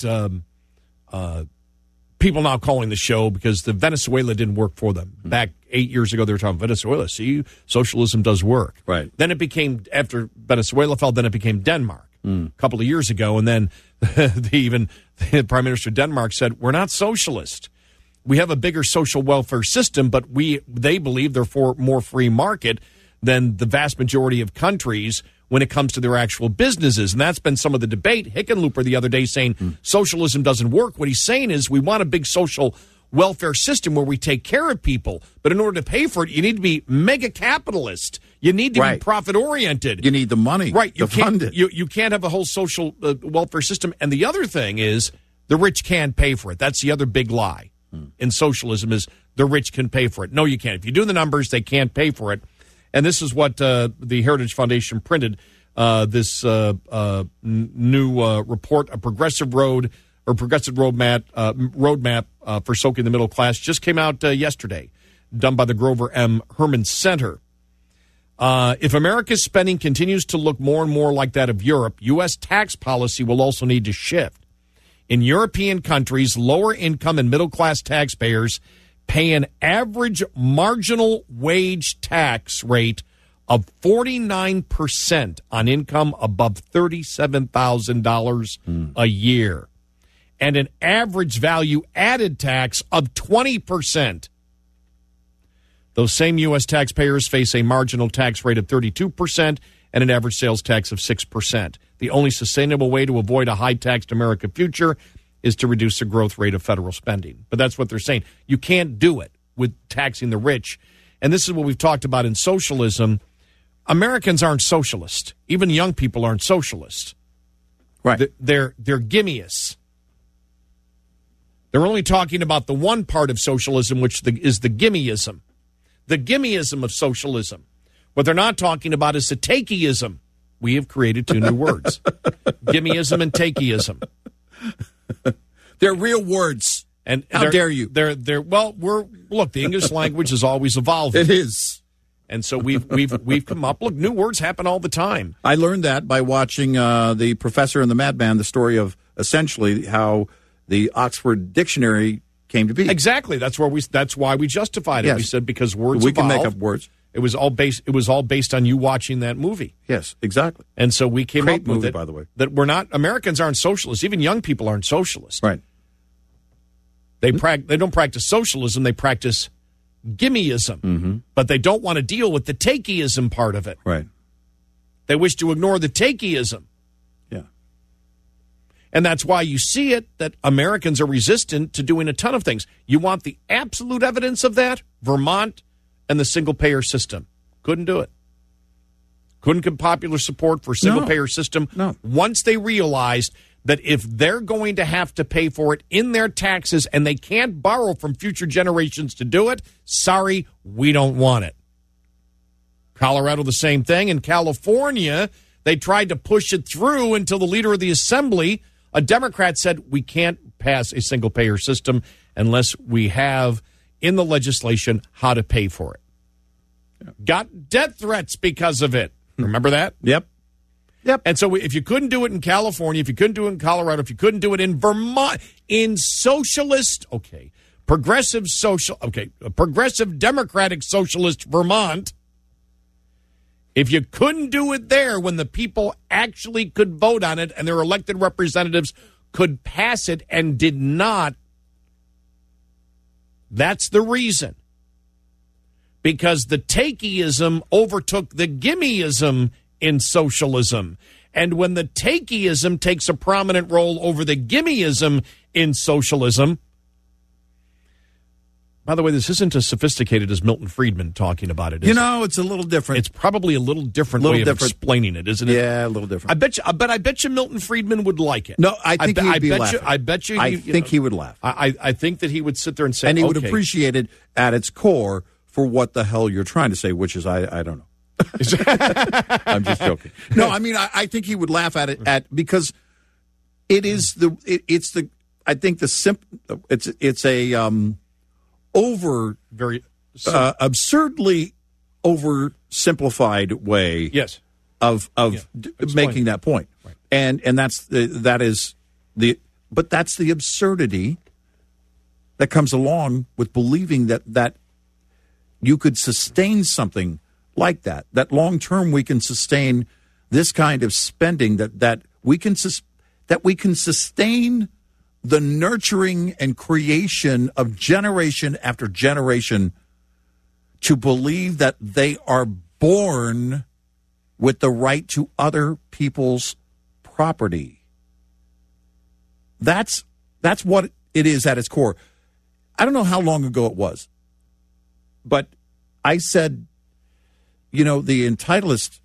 people now calling the show because the Venezuela didn't work for them. Mm-hmm. Back 8 years ago, they were talking Venezuela. See, socialism does work. Right. Then it became, after Venezuela fell, then it became Denmark a couple of years ago. And then the Prime Minister of Denmark said, we're not socialist. We have a bigger social welfare system, but they believe they're for more free market than the vast majority of countries when it comes to their actual businesses. And that's been some of the debate. Hickenlooper the other day saying socialism doesn't work. What he's saying is we want a big social welfare system where we take care of people. But in order to pay for it, you need to be mega capitalist. You need to be profit oriented. You need the money to fund it. You can't have a whole social welfare system. And the other thing is the rich can't pay for it. That's the other big lie in socialism, is the rich can pay for it. No, you can't. If you do the numbers, they can't pay for it. And this is what the Heritage Foundation printed, this new report, a progressive roadmap for soaking the middle class, just came out yesterday, done by the Grover M. Herman Center. If America's spending continues to look more and more like that of Europe, U.S. tax policy will also need to shift. In European countries, lower income and middle class taxpayers pay an average marginal wage tax rate of 49% on income above $37,000 a year, and an average value added tax of 20%. Those same U.S. taxpayers face a marginal tax rate of 32% and an average sales tax of 6%. The only sustainable way to avoid a high-taxed America future is to reduce the growth rate of federal spending. But that's what they're saying. You can't do it with taxing the rich. And this is what we've talked about in socialism. Americans aren't socialist. Even young people aren't socialist. Right. They're gimmeists. They're only talking about the one part of socialism, which is the gimmieism. The gimmieism of socialism. What they're not talking about is the takeism. We have created two new words. Gimmieism and takeism. They're real words. And how dare you? Look, the English language is always evolving. It is. And so we've come up. Look, new words happen all the time. I learned that by watching The Professor and the Madman, the story of essentially how the Oxford Dictionary came to be. Exactly. That's why we justified it. Yes. We said because words we evolve. can make up words. It was all based on you watching that movie. Yes, exactly. And so we came Great up with movie, it, by the way. that Americans aren't socialists. Even young people aren't socialists. Right. They don't practice socialism. They practice gimmeism. But they don't want to deal with the takeism part of it. Right. They wish to ignore the takeism. Yeah. And that's why you see it, that Americans are resistant to doing a ton of things. You want the absolute evidence of that? Vermont and the single-payer system. Couldn't do it. Couldn't get popular support for a single-payer system. No. Once they realized that if they're going to have to pay for it in their taxes and they can't borrow from future generations to do it, sorry, we don't want it. Colorado, the same thing. In California, they tried to push it through until the leader of the assembly, a Democrat, said we can't pass a single-payer system unless we have in the legislation how to pay for it. Yeah. Got death threats because of it. Remember that? Yep. And so if you couldn't do it in California, if you couldn't do it in Colorado, if you couldn't do it in Vermont, in progressive democratic socialist Vermont, if you couldn't do it there when the people actually could vote on it and their elected representatives could pass it and did not, that's the reason. Because the takeism overtook the gimmeism in socialism. And when the takeism takes a prominent role over the gimmeism in socialism, by the way, this isn't as sophisticated as Milton Friedman talking about it, is it? It's a little different. It's probably a little different way of explaining it, isn't it? Yeah, a little different. I bet you Milton Friedman would like it. No, I think he'd be laughing. I bet you. I think he would laugh. I think that he would sit there and say, and he would appreciate it at its core for what the hell you're trying to say, which is I don't know. I'm just joking. No, I mean I think he would laugh at it because it is I think it's a very absurdly oversimplified way of making that point. Right. And that's the absurdity that comes along with believing that you could sustain something like that long term we can sustain this kind of spending, that we can sustain the nurturing and creation of generation after generation to believe that they are born with the right to other people's property. That's what it is at its core. I don't know how long ago it was, but I said, the entitlist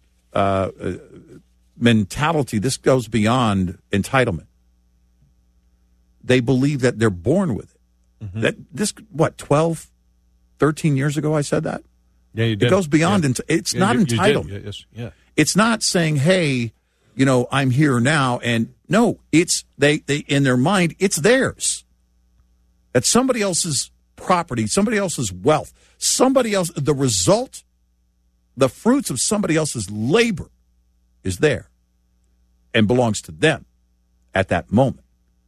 mentality, this goes beyond entitlement. They believe that they're born with it. Mm-hmm. 12, 13 years ago I said that? Yeah, you did. It goes beyond, it's not entitlement. Yes. Yeah. It's not saying, hey, I'm here now. And no, it's they in their mind, it's theirs. That's somebody else's property, somebody else's wealth, somebody else, the result, the fruits of somebody else's labor is there and belongs to them at that moment.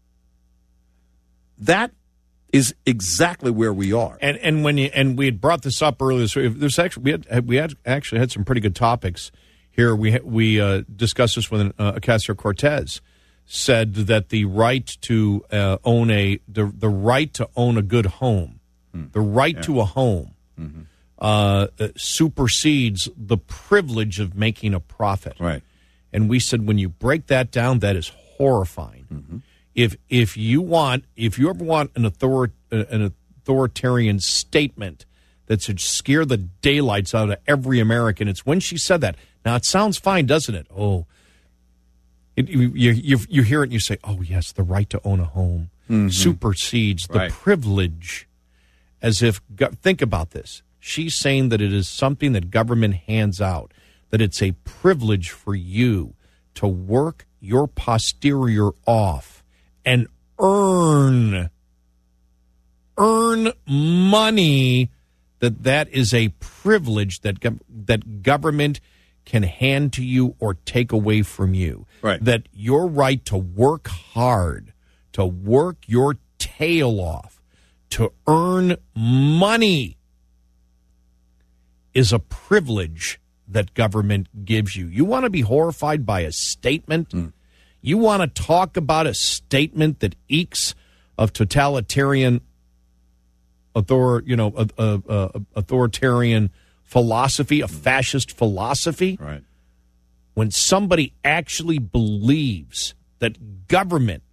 That is exactly where we are. And we had brought this up earlier. So there's actually we had some pretty good topics here. We discussed this with Ocasio-Cortez. Said that the right to own the right to own a good home, the right to a home, supersedes the privilege of making a profit. Right. And we said when you break that down, that is horrifying. Mm-hmm. If you ever want an authoritarian statement that should scare the daylights out of every American, it's when she said that. Now it sounds fine, doesn't it? Oh. You hear it and you say, oh, yes, the right to own a home supersedes the privilege, as if, think about this. She's saying that it is something that government hands out, that it's a privilege for you to work your posterior off and earn money, that is a privilege that government can hand to you or take away from you. Right. That your right to work hard, to work your tail off, to earn money is a privilege that government gives you. You want to be horrified by a statement? You want to talk about a statement that ekes of totalitarian authoritarian philosophy, a fascist philosophy? Right. When somebody actually believes that government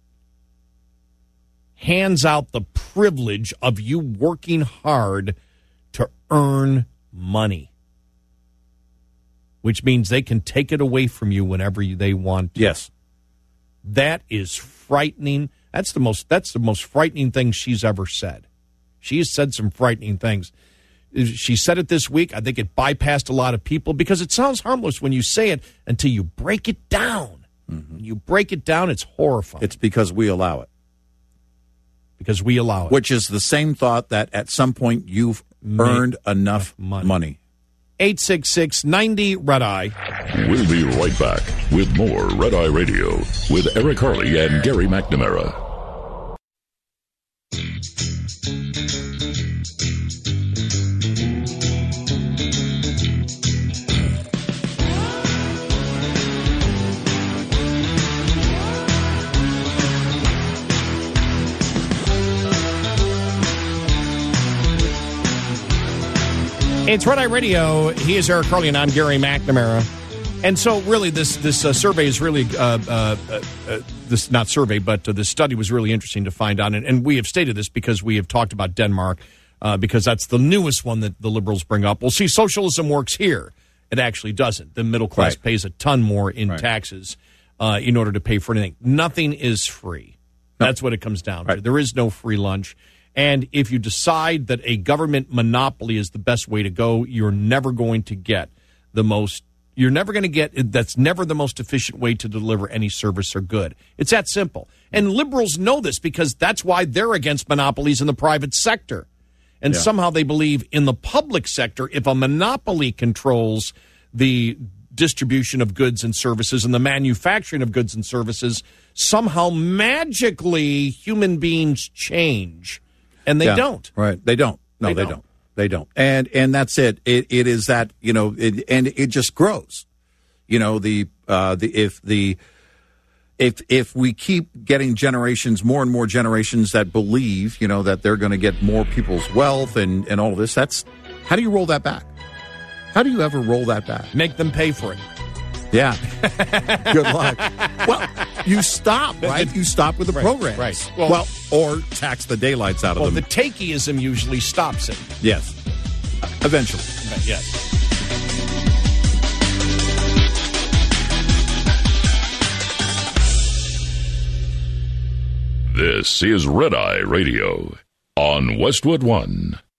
hands out the privilege of you working hard to earn money, which means they can take it away from you whenever they want to. Yes. That is frightening. That's the most frightening thing she's ever said. She has said some frightening things. She said it this week. I think it bypassed a lot of people because it sounds harmless when you say it until you break it down. Mm-hmm. When you break it down, it's horrifying. It's because we allow it. Because we allow it. Which is the same thought that at some point you've earned enough money. 866-90-RED-EYE. We'll be right back with more Red Eye Radio with Eric Harley and Gary McNamara. It's Red Eye Radio. He is Eric Harley, and I'm Gary McNamara. And so, really, this survey is really this not survey, but this study was really interesting to find out. And we have stated this because we have talked about Denmark, because that's the newest one that the liberals bring up. Well, see, socialism works here. It actually doesn't. The middle class pays a ton more in taxes in order to pay for anything. Nothing is free. That's what it comes down to. There is no free lunch. And if you decide that a government monopoly is the best way to go, you're never going to get that's never the most efficient way to deliver any service or good. It's that simple. And liberals know this because that's why they're against monopolies in the private sector. And somehow they believe in the public sector, if a monopoly controls the distribution of goods and services and the manufacturing of goods and services, somehow magically human beings change. And they don't. Right. They don't. No, they don't. They don't. And that's it. It is that, and it just grows. If we keep getting generations, more and more generations that believe, that they're going to get more people's wealth and all of this, how do you roll that back? How do you ever roll that back? Make them pay for it. Yeah. Good luck. Well, you stop, right? You stop with the programs. Right. Well, or tax the daylights out of them. Well, the takeism usually stops it. Yes. Eventually. Yes. This is Red Eye Radio on Westwood One.